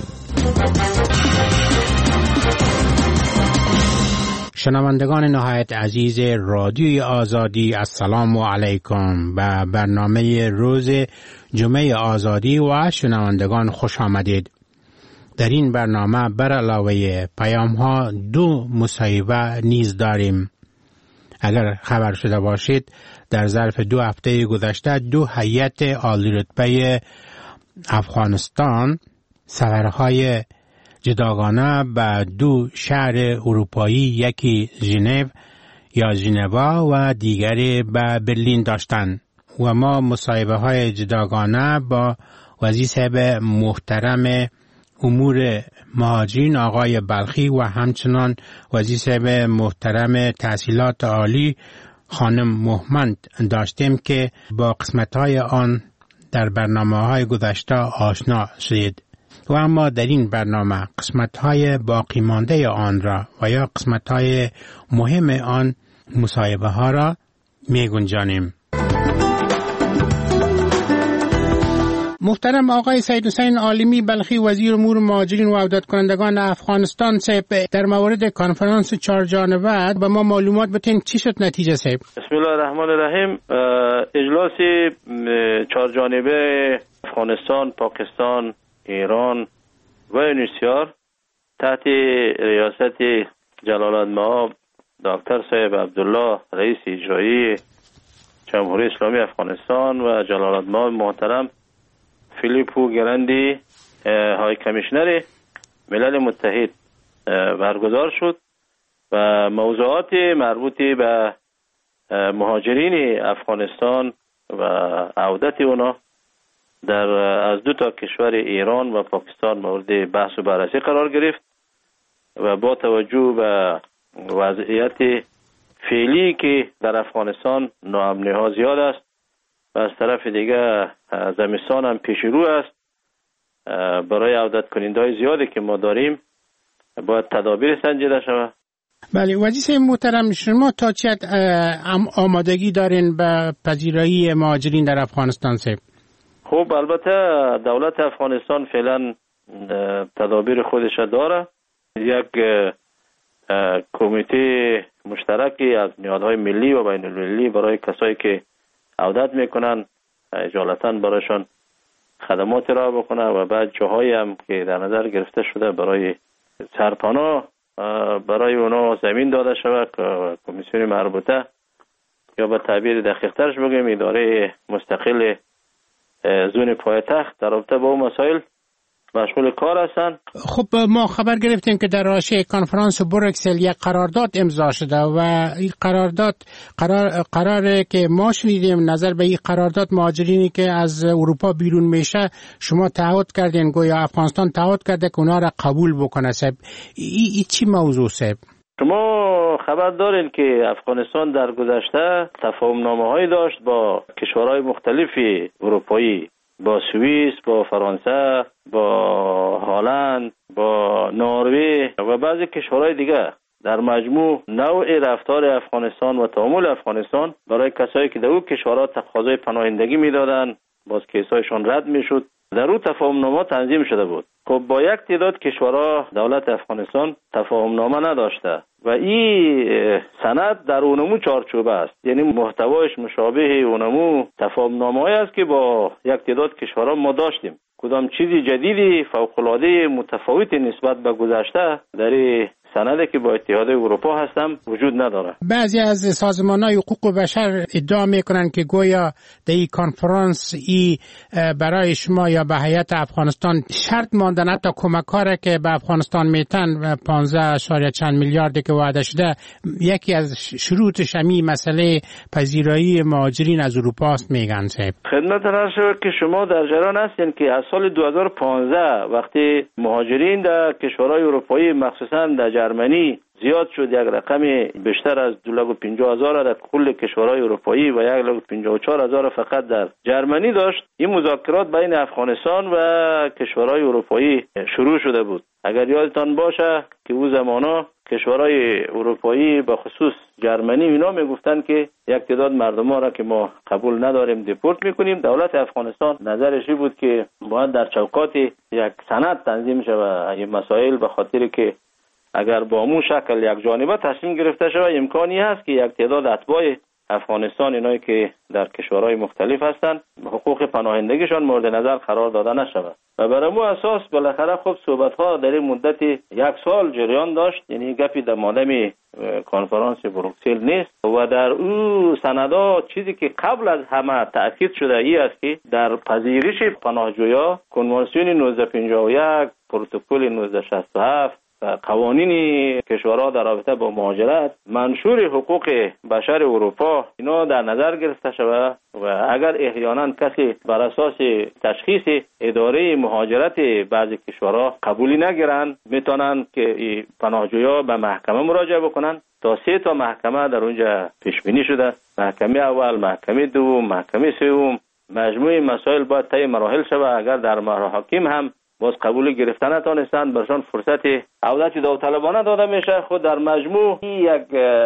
شنوندگان نهایت عزیز رادیوی آزادی، السلام علیکم. به برنامه روز جمعه آزادی و شنوندگان خوش آمدید. در این برنامه بر علاوه پیام ها دو مصاحبه نیز داریم. اگر خبر شده باشید در ظرف 2 هفته گذشته 2 هیئت عالی رتبه افغانستان سفرهای جداگانه به 2 شهر اروپایی، یکی ژنو یا ژنوا و دیگری به برلین داشتند و ما مصاحبه های جداگانه با وزیر صاحب محترم امور مهاجرین آقای بلخی و همچنان وزیر صاحب محترم تحصیلات عالی خانم مهمند داشتیم که با قسمت های آن در برنامه‌های گذشته آشنا شدید و اما در این برنامه قسمت‌های باقی مانده آن را و یا قسمت‌های مهم آن مصاحبه‌ها را می‌گنجانیم. محترم آقای سید حسین عالمی بلخی وزیر امور مهاجرین و عودت کنندگان افغانستان صاحب، در مورد کنفرانس 4 جانبه با ما معلومات بتین چی شد نتیجه صاحب؟ بسم الله الرحمن الرحیم. اجلاس 4 جانبه افغانستان، پاکستان، ایران و انوسیار تحت ریاست جلالالمآب دکتر صاحب عبدالله رئیس اجرایی جمهوری اسلامی افغانستان و جلالالمآب محترم فیلیپو گراندی های کمیشنر ملل متحد برگزار شد و موضوعات مربوط به مهاجرین افغانستان و عودت اونا در از 2 تا کشور ایران و پاکستان مورد بحث و بررسی قرار گرفت و با توجه به وضعیت فعلی که در افغانستان ناامنی ها زیاد است و از طرف دیگه زمستان هم پیش رو است، برای عودت کننده های زیادی که ما داریم باید تدابیر سنجیده شود. بله وزیر محترم، شما تا چه آمادگی دارین به پذیرایی مهاجرین در افغانستان صاحب؟ خب البته دولت افغانستان فعلا تدابیر خودش داره. یک کمیته مشترکی از نهادهای ملی و بین المللی برای کسایی که عودت میکنن اجالتا برایشان خدمات را بکنه و بعد جاهایی هم که در نظر گرفته شده برای سرپناه برای اونا زمین داده شود که کمیسیون مربوطه یا به تعبیر دقیق‌ترش بگیم اداره مستقل زون پایتخت در رابطه با اون مسائل مشغول کار هستند. خب ما خبر گرفتیم که در حاشیه کنفرانس بروکسل یک قرارداد امضا شده و این قرارداد قراره که ما شنیدیم نظر به این قرارداد مهاجرینی که از اروپا بیرون میشه شما تعهد کردین، گویا افغانستان تعهد کرده که اونا را قبول بکنه. این چی موضوع صاحب؟ شما خبر دارین که افغانستان در گذشته تفاهم‌نامه‌هایی داشت با کشورهای مختلفی اروپایی، با سوئیس، با فرانسه، با هلند، با نروژ و بعضی کشورهای دیگه. در مجموع نوع رفتار افغانستان و تعامل افغانستان برای کسایی که در اون کشورها تقاضای پناهندگی میدادن، باز کیسایشون رد میشد، در اون تفاهم‌نامه تنظیم شده بود. خب با یک تعداد کشورها دولت افغانستان تفاهم‌نامه نداشته و این سند در اونمو چارچوبه است، یعنی محتوایش مشابه اونمو تفاهم‌نامه‌ای است که با یک تعداد کشورها ما داشتیم. کدام چیزی جدیدی فوق‌العاده متفاوتی نسبت به گذشته در سنده که با اتحادیه اروپا هستم وجود نداره. بعضی از سازمان‌های حقوق بشر ادعا میکنن که گویا در این کنفرانس برای شما یا به هیئت افغانستان شرط ماندن حتی کمک‌ها که به افغانستان میتن 15.چند میلیاردی که وعده شده، یکی از شروطش همین مسئله پذیرایی مهاجرین از اروپا است میگن. صاحب خدمت عرض شود که شما در جریان هستین که از سال 2015 وقتی مهاجرین در کشورهای اروپایی مخصوصا در جرمنی زیاد شد، یک رقم بیشتر از 250,000 در کل کشورهای اروپایی و 154,000 فقط در جرمنی داشت، این مذاکرات بین افغانستان و کشورهای اروپایی شروع شده بود. اگر یادتان باشه که او زمانا کشورهای اروپایی به خصوص جرمنی اینا میگفتن که یک تعداد مردم ها را که ما قبول نداریم دیپورت میکنیم. دولت افغانستان نظرشی بود که باید در چوکات یک سند تنظیم شود این مسائل، به خاطر که اگر با همون شکل یک جانبه تصمیم گرفته شود امکانی هست که یک تعداد اتباع افغانستان اینایی که در کشورهای مختلف هستند حقوق پناهندگیشان مورد نظر قرار داده نشود و بر همون اساس بالاخره خب صحبت‌ها در این مدت 1 سال جریان داشت. یعنی گپی در مادام کنفرانس بروکسل نیست و در او سندها چیزی که قبل از همه تأکید شده ای است که در پذیرش پناهجویان کنوانسیون 1951، پروتکل 1967 قوانین کشورها در رابطه با مهاجرت، منشور حقوق بشر اروپا اینا در نظر گرفته شود و اگر احیانا کسی بر اساس تشخیص اداره مهاجرت بعضی کشورها قبولی نگیرن میتونن که پناهجویان به محکمه مراجعه بکنن. تا 3 تا محکمه در اونجا پیش بینی شده، محکمه اول، محکمه دوم، محکمه سوم. مجموع مسائل باید طی مراحل شود. اگر در محاکم هم باز قبول گرفتن نتونستند برشان فرصت عودت داوطلبانه داده میشه. خود در مجموع یک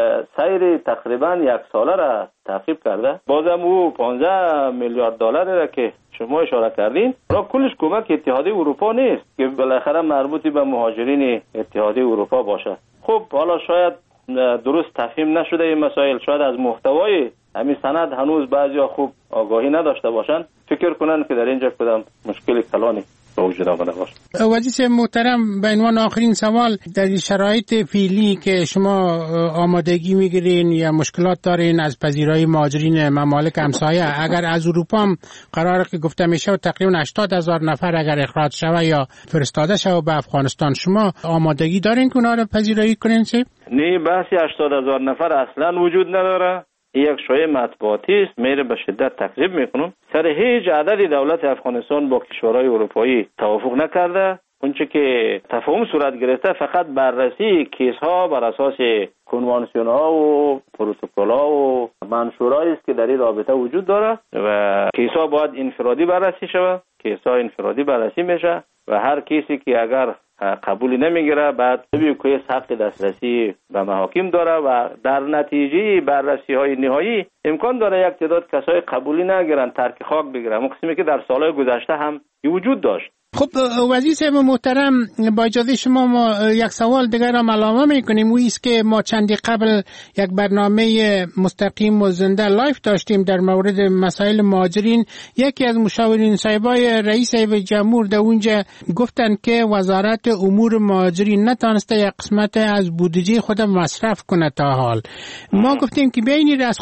سیر تقریبا 1 ساله را تعقیب کرده. بازم او 15 میلیارد دلار را که شما اشاره کردین را کلش کمک اتحادیه اروپا نیست که بالاخره مربوطی به مهاجرین اتحادیه اروپا باشه. خب حالا شاید درست تفهیم نشده این مسائل، شاید از محتوای همین سند هنوز بعضیا خوب آگاهی نداشته باشند، فکر کنن که در اینجا کدام مشکل کلانی وجود آمده باشه. وزیر محترم، به عنوان آخرین سوال، در شرایط فعلی که شما آمادگی میگیرین یا مشکلات دارین از پذیرایی مهاجرین ممالک همسایه، اگر از اروپا هم قراره که گفته میشه تقریبا 80,000 نفر اگر اخراج شوه یا فرستاده شوه به افغانستان، شما آمادگی دارین که اونا رو پذیرایی کنین؟ نه، بحثی 80,000 نفر اصلا وجود نداره. یک شایعه مطبوعاتی است، میره به شدت تکذیب میکنم. سر هیچ عددی دولت افغانستان با کشورهای اروپایی توافق نکرده. اونچه که تفاهم صورت گرفته فقط بررسی کیس ها بر اساس کنوانسیون ها و پروتکل ها و منشورایی است که در این رابطه وجود داره و کیس ها باید انفرادی بررسی شود. کیس ها انفرادی بررسی میشه و هر کیسی که اگر قبولی نمیگیره بعد که حق دسترسی به محاکم داره و در نتیجه بررسی های نهایی امکان داره یک تعداد کسای قبولی نگیرن، ترک خاک بگیرن. مقسمی که در سالهای گذشته هم وجود داشت. خب وزیر صاحب محترم، با اجازه شما ما یک سوال دیگر را علامه میکنیم. ایست که ما چندی قبل یک برنامه مستقیم و زنده لایف داشتیم در مورد مسائل مهاجرین. یکی از مشاورین صاحبای رئیس جمهور در اونجا گفتن که وزارت امور مهاجرین نتونسته یک قسمت از بودجه خود مصرف کنه تا حال. ما گفتیم که بیاین از خود شما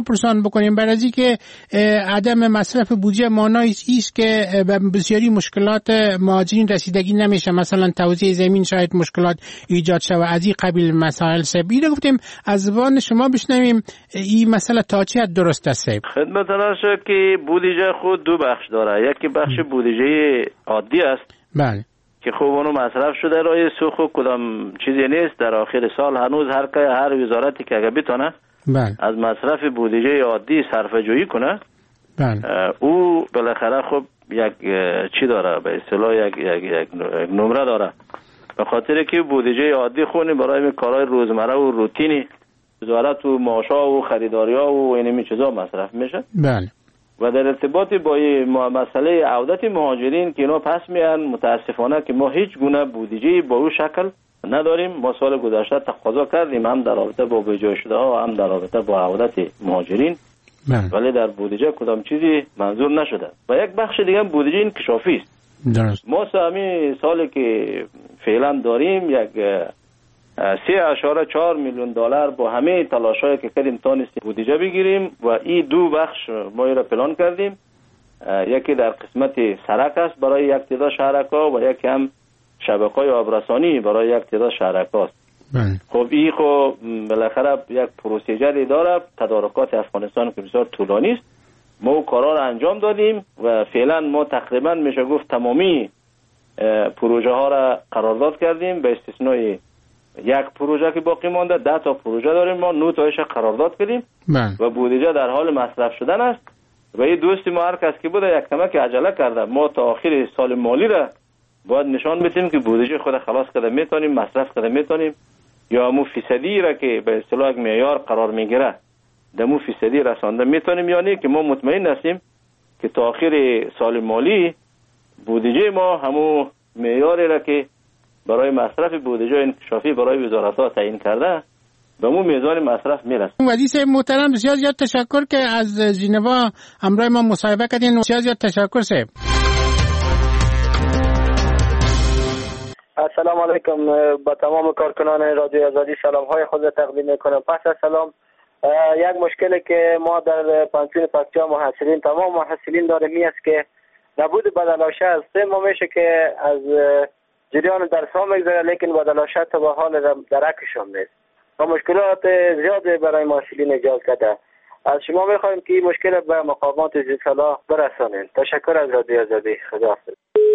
شما پرسان بکنیم برای که عدم مصرف بودجه مانای است که به بسیاری مشکلات مهاجرین رسیدگی نمیشه، مثلا توزیع زمین شاید مشکلات ایجاد شود از این قبیل مسائل سبیل. گفتیم از زبان شما بشنویم این مسئله تا چه حد درست است؟ خدمت راشه که بودجه خود دو بخش داره. یکی بخش بودجه عادی است، بله، که خوب اونو مصرف شده رای سوخ و کدام چیزی نیست. در آخر سال هنوز هر وزارتی که اگه بتونه بله از مصرف بودجه عادی صرفه جویی کنه، بله، او بالاخره خب یک چی داره، به اصطلاح یک نمره داره، به خاطر که بودجه عادی خونی برای کارهای روزمره و روتینی وزارت و معاشا و خریداریا و اینمی چیزا مصرف میشه. بله. و در ارتباط با مسئله عودت مهاجرین که اینا پس میان، متاسفانه که ما هیچ گونه بودجه با او شکل نداریم. ما سال گذشته تقاضا کردیم هم در رابطه با بجای شده ها و هم در رابطه با عودت مهاجرین، ولی در بودجه کدام چیزی منظور نشده. و یک بخش دیگه بودجه انکشافی است. درست. ما همین سالی که فعلا داریم یک 3.4 میلیون دلار با همه تلاشایی که کردیم تانستیم بودجه بگیریم و این دو بخش ما را پلان کردیم. یکی در قسمت سرک است برای یک تعداد شهرک‌ها و یکی هم شبکه‌های آبرسانی برای یک تعداد شهرک‌ها است. خب این خب بالاخره یک پروسیجری داره، تدارکات افغانستان که بسیار طولانی است. ما او کارا را انجام دادیم و فعلا ما تقریبا میشه گفت تمامی پروژه ها را قرارداد کردیم، به استثنای یک پروژه که باقی مانده. 10 تا پروژه داریم، ما 9 تایش قرارداد کردیم و بودجه در حال مصرف شدن است. و این دوستی ما هر کس که بوده یک کمک عجله کرده، ما تا آخر سال مالی را باید نشان بدیم که بودجه خود خلاص کرده میتونیم مصرف کرده میتونیم، یا همون فیصدی را که به اصطلاح معیار قرار میگیره دمو فیصدی رسانده میتونیم، یعنی که ما مطمئن هستیم که تا آخر سال مالی بودجه ما همون معیاری را که برای مصرف بودجه انکشافی برای وزارت‌ها تعیین کرده به اون میزان مصرف میرسه. وزیر محترم بسیار زیاد تشکر که از ژنوا همراه ما مصاحبه کردین. بسیار زیاد تشکر صاحب. السلام علیکم. با تمام کارکنان رادیو آزادی سلام های خود تقدیم میکنم. پس از سلام، یک مشکلی که ما در پانسیون پکتیا محصلین تمام محصلین داریم می است که نبود بدلاشه از 3 ماه میشه که از جریان درس ها میگذره، لیکن بدلاشه تا به حال درکشان نیست و مشکلات زیاده برای محصلین ایجاد کرده. از شما میخوایم که این مشکل به مقامات ذی صلاح برسانید. تشکر از رادیو آزادی. خداحافظ.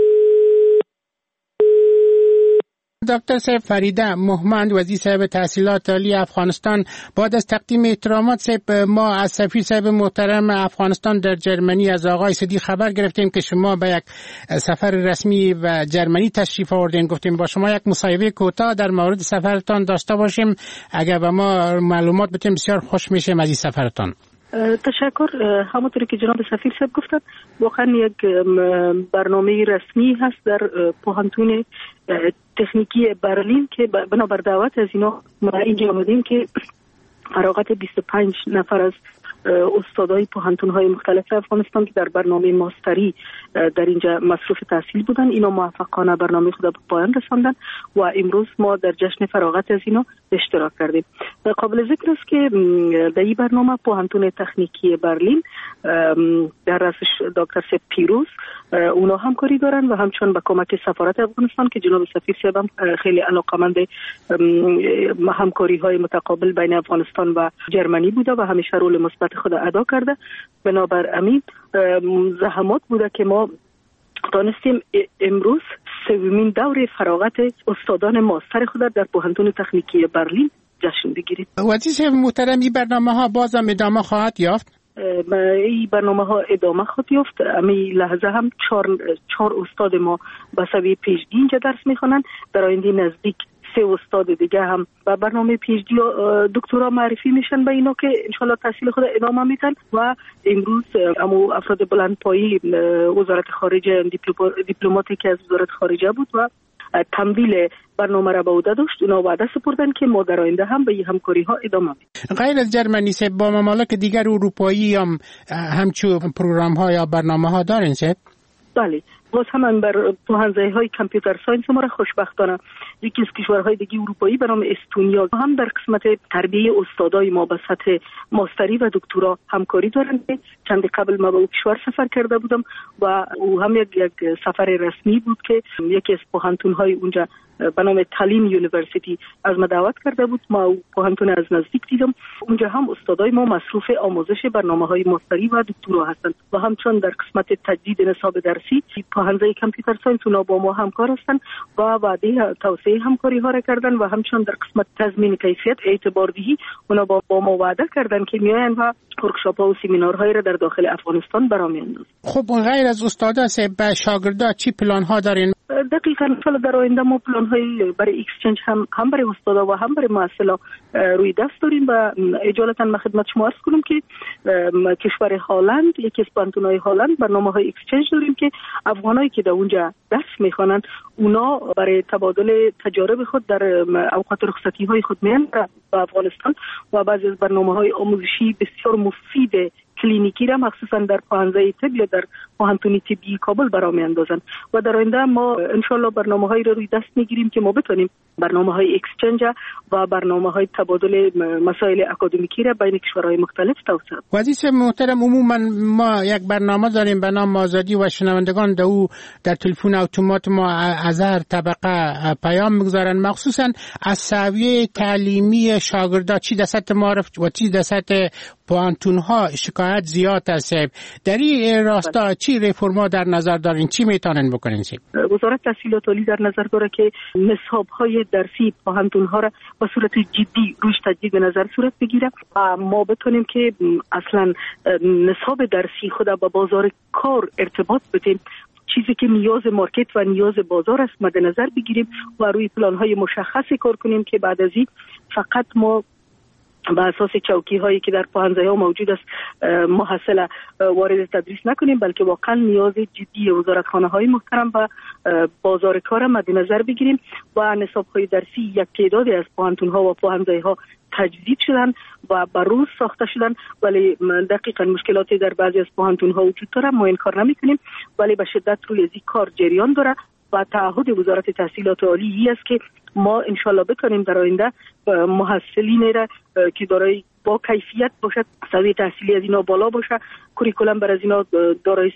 دکتر صاحب فریده محمد، وزیر صاحب تحصیلات عالی افغانستان، بعد از تقدیم احترامات صاحب ما از سفیر صاحب محترم افغانستان در جرمنی از آقای صدیق خبر گرفتیم که شما به یک سفر رسمی و جرمنی تشریف آوردین. گفتیم با شما یک مصاحبه کوتاه در مورد سفرتان داشته باشیم. اگر به ما معلومات بدین بسیار خوش میشیم از این سفرتان. تشکر. همونطوری که جناب سفیر صاحب گفتند واقعا یک برنامه رسمی هست در پوهنتون تکنیکی برلین که بنابر دعوت از اینا ما اینجا آمدیم که فراغت 25 نفر از استادای پوهنتون‌های مختلف افغانستان که در برنامه ماستری در اینجا مصروف تحصیل بودن، اینا موفقانه برنامه خود به پایان رساندن و امروز ما در جشن فراغت از اینا اشتراک کردیم. قابل ذکر است که در این برنامه پوهنتون تکنیکی برلین در رأسش دکتر سپ پیروز اونا همکاری دارن و همچنین با کمک سفارت افغانستان که جناب سفیر صاحب هم خیلی علاقه‌مند همکاری‌های متقابل بین افغانستان و جرمنی بوده و همیشه رول مثبت خود ادا کرده. بنابر امین زحمات بوده که ما دانستیم امروز 3مین دور فراغت استادان ماستر خود در پوهنتون تکنیکی برلین جشن بگیرید. وزیر محترم این برنامه‌ها بازم ادامه خواهد یافت؟ این برنامه‌ها ادامه خواهد یافت. امی لحظه هم 4 استاد ما به سویه پیشگی اینجا درس میخوانند. در آینده نزدیک 3 استاد دیگه هم با برنامه پیشگی دکترا معرفی میشن به اینا که انشالله تحصیل خود ادامه میدن. و امروز امو افراد بلندپایی وزارت خارجه دیپلماتی که از وزارت خارجه بود و تمویل برنامه را به عهده داشت، اونا وعده سپردن که ما در آینده هم به این همکاری ها ادامه میدیم. غیر از جرمنی با ممالک دیگر اروپایی هم همچون پروگرام ها یا برنامه ها دارین؟ بله، باز هم بر پوهنځی‌های کامپیوتر ساینس ما خوشبختانه یکی از کشورهای دیگه اروپایی به نام استونیا هم در قسمت تربیه استادای ما به سطح ماستری و دکترا همکاری دارند. چند قبل ما به اون کشور سفر کرده بودم و او هم یک سفر رسمی بود که یکی از پوهنتون‌های اونجا به نام تعلیم یونیورسیتی از ما دعوت کرده بود. ما پوهنتون از نزدیک دیدم. اونجا هم استادای ما مصروف آموزش برنامه‌های ماستری و دکترا هستند و همچنین در قسمت تجدید نصاب درسی پوهنځی کامپیوتر ساینس اونا با ما همکار هستند و وعده توسعه همکاری ها را کردن و همچنین در قسمت تضمین کیفیت اعتباردهی اونا با ما وعده کردن که میآیند و ورکشاپ ها و سمینارهایی را در داخل افغانستان برام میاندازند. خب غیر از استادا به شاگردا چی پلان ها دارین؟ دقیقاً در آینده ما پلان های برای اکسچنج هم برای استادا و هم برای معسلا روی دست داریم و اجالتا من خدمت شما عرض کنم که کشور هلند یکی از پانتونای هلند برنامه‌های اکسچنج داریم که افغانایی که در اونجا درس میخوانند اونا برای تبادل تجارب خود در اوقات رخصتی های خود میان به افغانستان و بعضی از برنامه‌های آموزشی بسیار مفید کلینیکی را مخصوصا در پوهنځی طب یا در پوهنتون طبی کابل برام میاندازند و در آینده ما ان شاء الله برنامه‌هایی را روی دست میگیریم که ما بتونیم برنامه‌های اکسچنج و برنامه‌های تبادل مسائل اکادمیکی را بین کشورهای مختلف توسعه. وزیر محترم عموما ما یک برنامه داریم به نام آزادی و شنوندگان در تلفن اتومات ما از هر طبقه پیام میگذارن مخصوصا از سویه تعلیمی شاگردا چی دست معارف و چی دست پوهنتون ها شکایت زیاد است. در این راستا چی رفرما در نظر دارین؟ چی میتونن بکنین؟ وزارت تحصیلات عالی در نظر داره که نصاب های درسی پوهنتون ها را به صورت جدی روش تجدید به نظر صورت بگیره و ما بتونیم که اصلا نصاب درسی خود با بازار کار ارتباط بدیم، چیزی که نیاز مارکت و نیاز بازار است مد نظر بگیریم و روی پلان های مشخصی کار کنیم که بعد از این فقط ما به اساس چوکی هایی که در پوهنځی ها موجود است محصل وارد تدریس نکنیم، بلکه واقعا نیاز جدی وزارتخانه های محترم و بازار کار مد نظر بگیریم و نصاب های درسی یک تعدادی از پوهنتون ها و پوهنځی ها تجدید شدن و بر روز ساخته شدن، ولی دقیقاً مشکلاتی در بعضی از پوهنتون ها وجود داره. ما این کار نمیکنیم ولی به شدت روی از این کار جریان داره و تعهد وزارت تحصیلات عالی است که ما انشالله بتونیم در آینده محصلین را که دارای با کیفیت باشد، سویه تحصیلی از اینا بالا باشه، کوریکولم بر از اینا دارای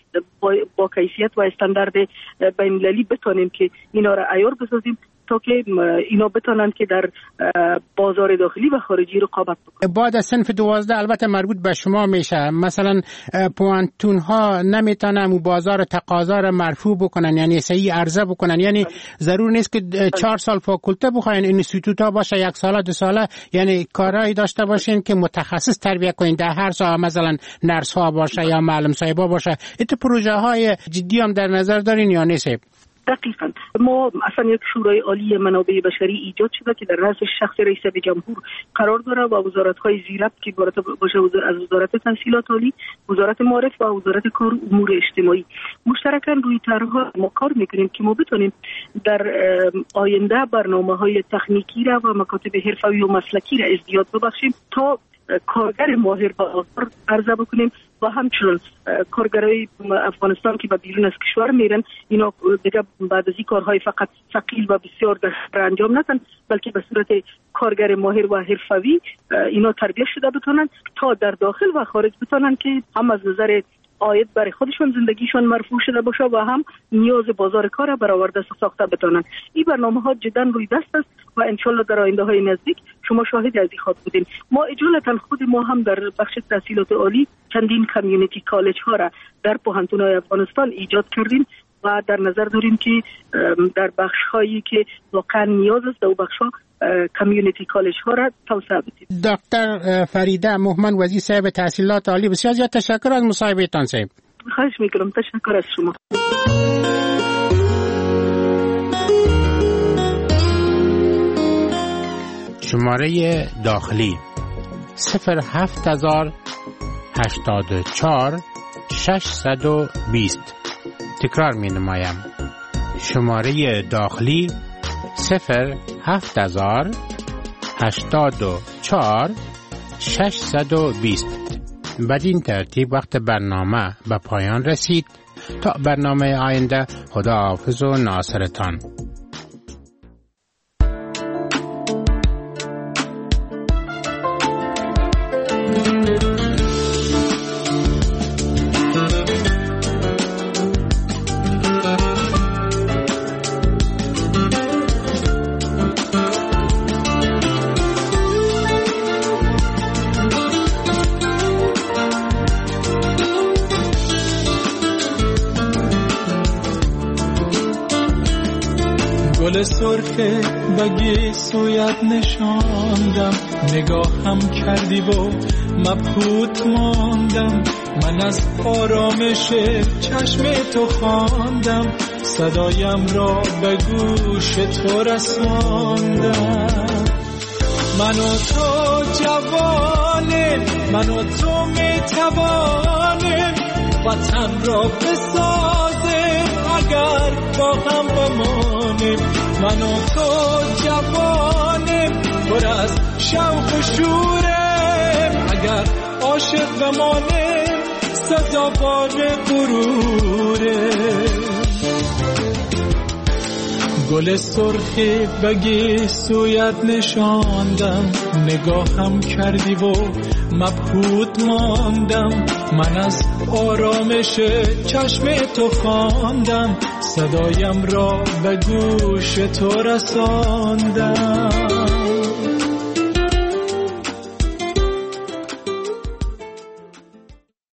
با کیفیت و استاندارد بین‌المللی بتونیم که اینا را عیار بسازیم تا که اینا بتونن که در بازار داخلی و خارجی رقابت بکنن. بعد از صنف 12 البته مربوط به شما میشه، مثلا پوهنتون ها نمیتونن بازار تقاضا را مرفوع بکنن، یعنی صحیح عرضه بکنن، یعنی ضرور نیست که 4 سال فاکولته بخواین اینستیتوت ها باشه 1 ساله 2 ساله، یعنی کارهایی داشته باشین که متخصص تربیت کنین در هر ساحه، مثلا نرس ها باشه یا معلم صاحبا باشه. این پروژه های جدی هم در نظر دارین یا نیست؟ دقیقاً ما اصلا یک شورای عالی منابع بشری ایجاد شده که در رأس شخص رئیس جمهور قرار داره و وزارت‌های زیربط که عبارت باشه از وزارت تحصیلات عالی، وزارت معارف و وزارت کار و امور اجتماعی مشترکاً روی طرح‌ها ما کار می‌کنیم که ما بتونیم در آینده برنامه‌های تکنیکی را و مکاتب حرفه‌ای و مسلکی را ازدیاد ببخشیم تا کارگر ماهر به بازار عرضه بکنیم و همچنین کارگرای افغانستان که به بیرون از کشور میرن اینا دیگه بعد از این کارهای فقط ثقیل و بسیار در انجام ندن، بلکه به صورت کارگر ماهر و حرفه‌ای اینا تربیت شده بتونن تا در داخل و خارج بتونن که هم از نظر عاید برای خودشون زندگیشون مرفوع شده باشه و هم نیاز بازار کار برآورده ساخته بتونن. این برنامه ها جدا روی دست است و انشالله در آینده های نزدیک شما شاهد از این خواهید بودین. ما اجالتا خود ما هم در بخش تحصیلات عالی چندین کامیونیتی کالج ها را در پوهنتون‌های افغانستان ایجاد کردیم و در نظر داریم که در بخش هایی که واقعا نیاز است در بخش ها کامیونیتی کالج ها را توسعه بدیم. دکتر فریده مهمن وزیر صاحب تحصیلات عالی، بسیار زیاد تشکر از مصاحبهتان صاحب. خواهش میکنم. تشکر از شما. شماره داخلی 07084 620. تکرار می نمایم. شماره داخلی 07084 620. بدین ترتیب وقت برنامه به پایان رسید. تا برنامه آینده، خداحافظ و ناصرتان. گل سرخه بگی سویت نشاندم، نگاهم کردی و مبهوت ماندم. من از آرامش چشم تو خواندم، صدایم را به گوش تو رساندم. من و تو جوانیم، من و تو میتوانیم وطن را بسازیم اگر با هم بمانیم. من و تو جوانیم پر از شوق و شوریم، اگر عاشق بمانیم سزاوار غروریم. گل سرخی بگی سویت نشاندم، نگاهم کردی و مبهوت ماندم. من از آرامش چشم تو خواندم، صدایم را به گوش تو رساندم.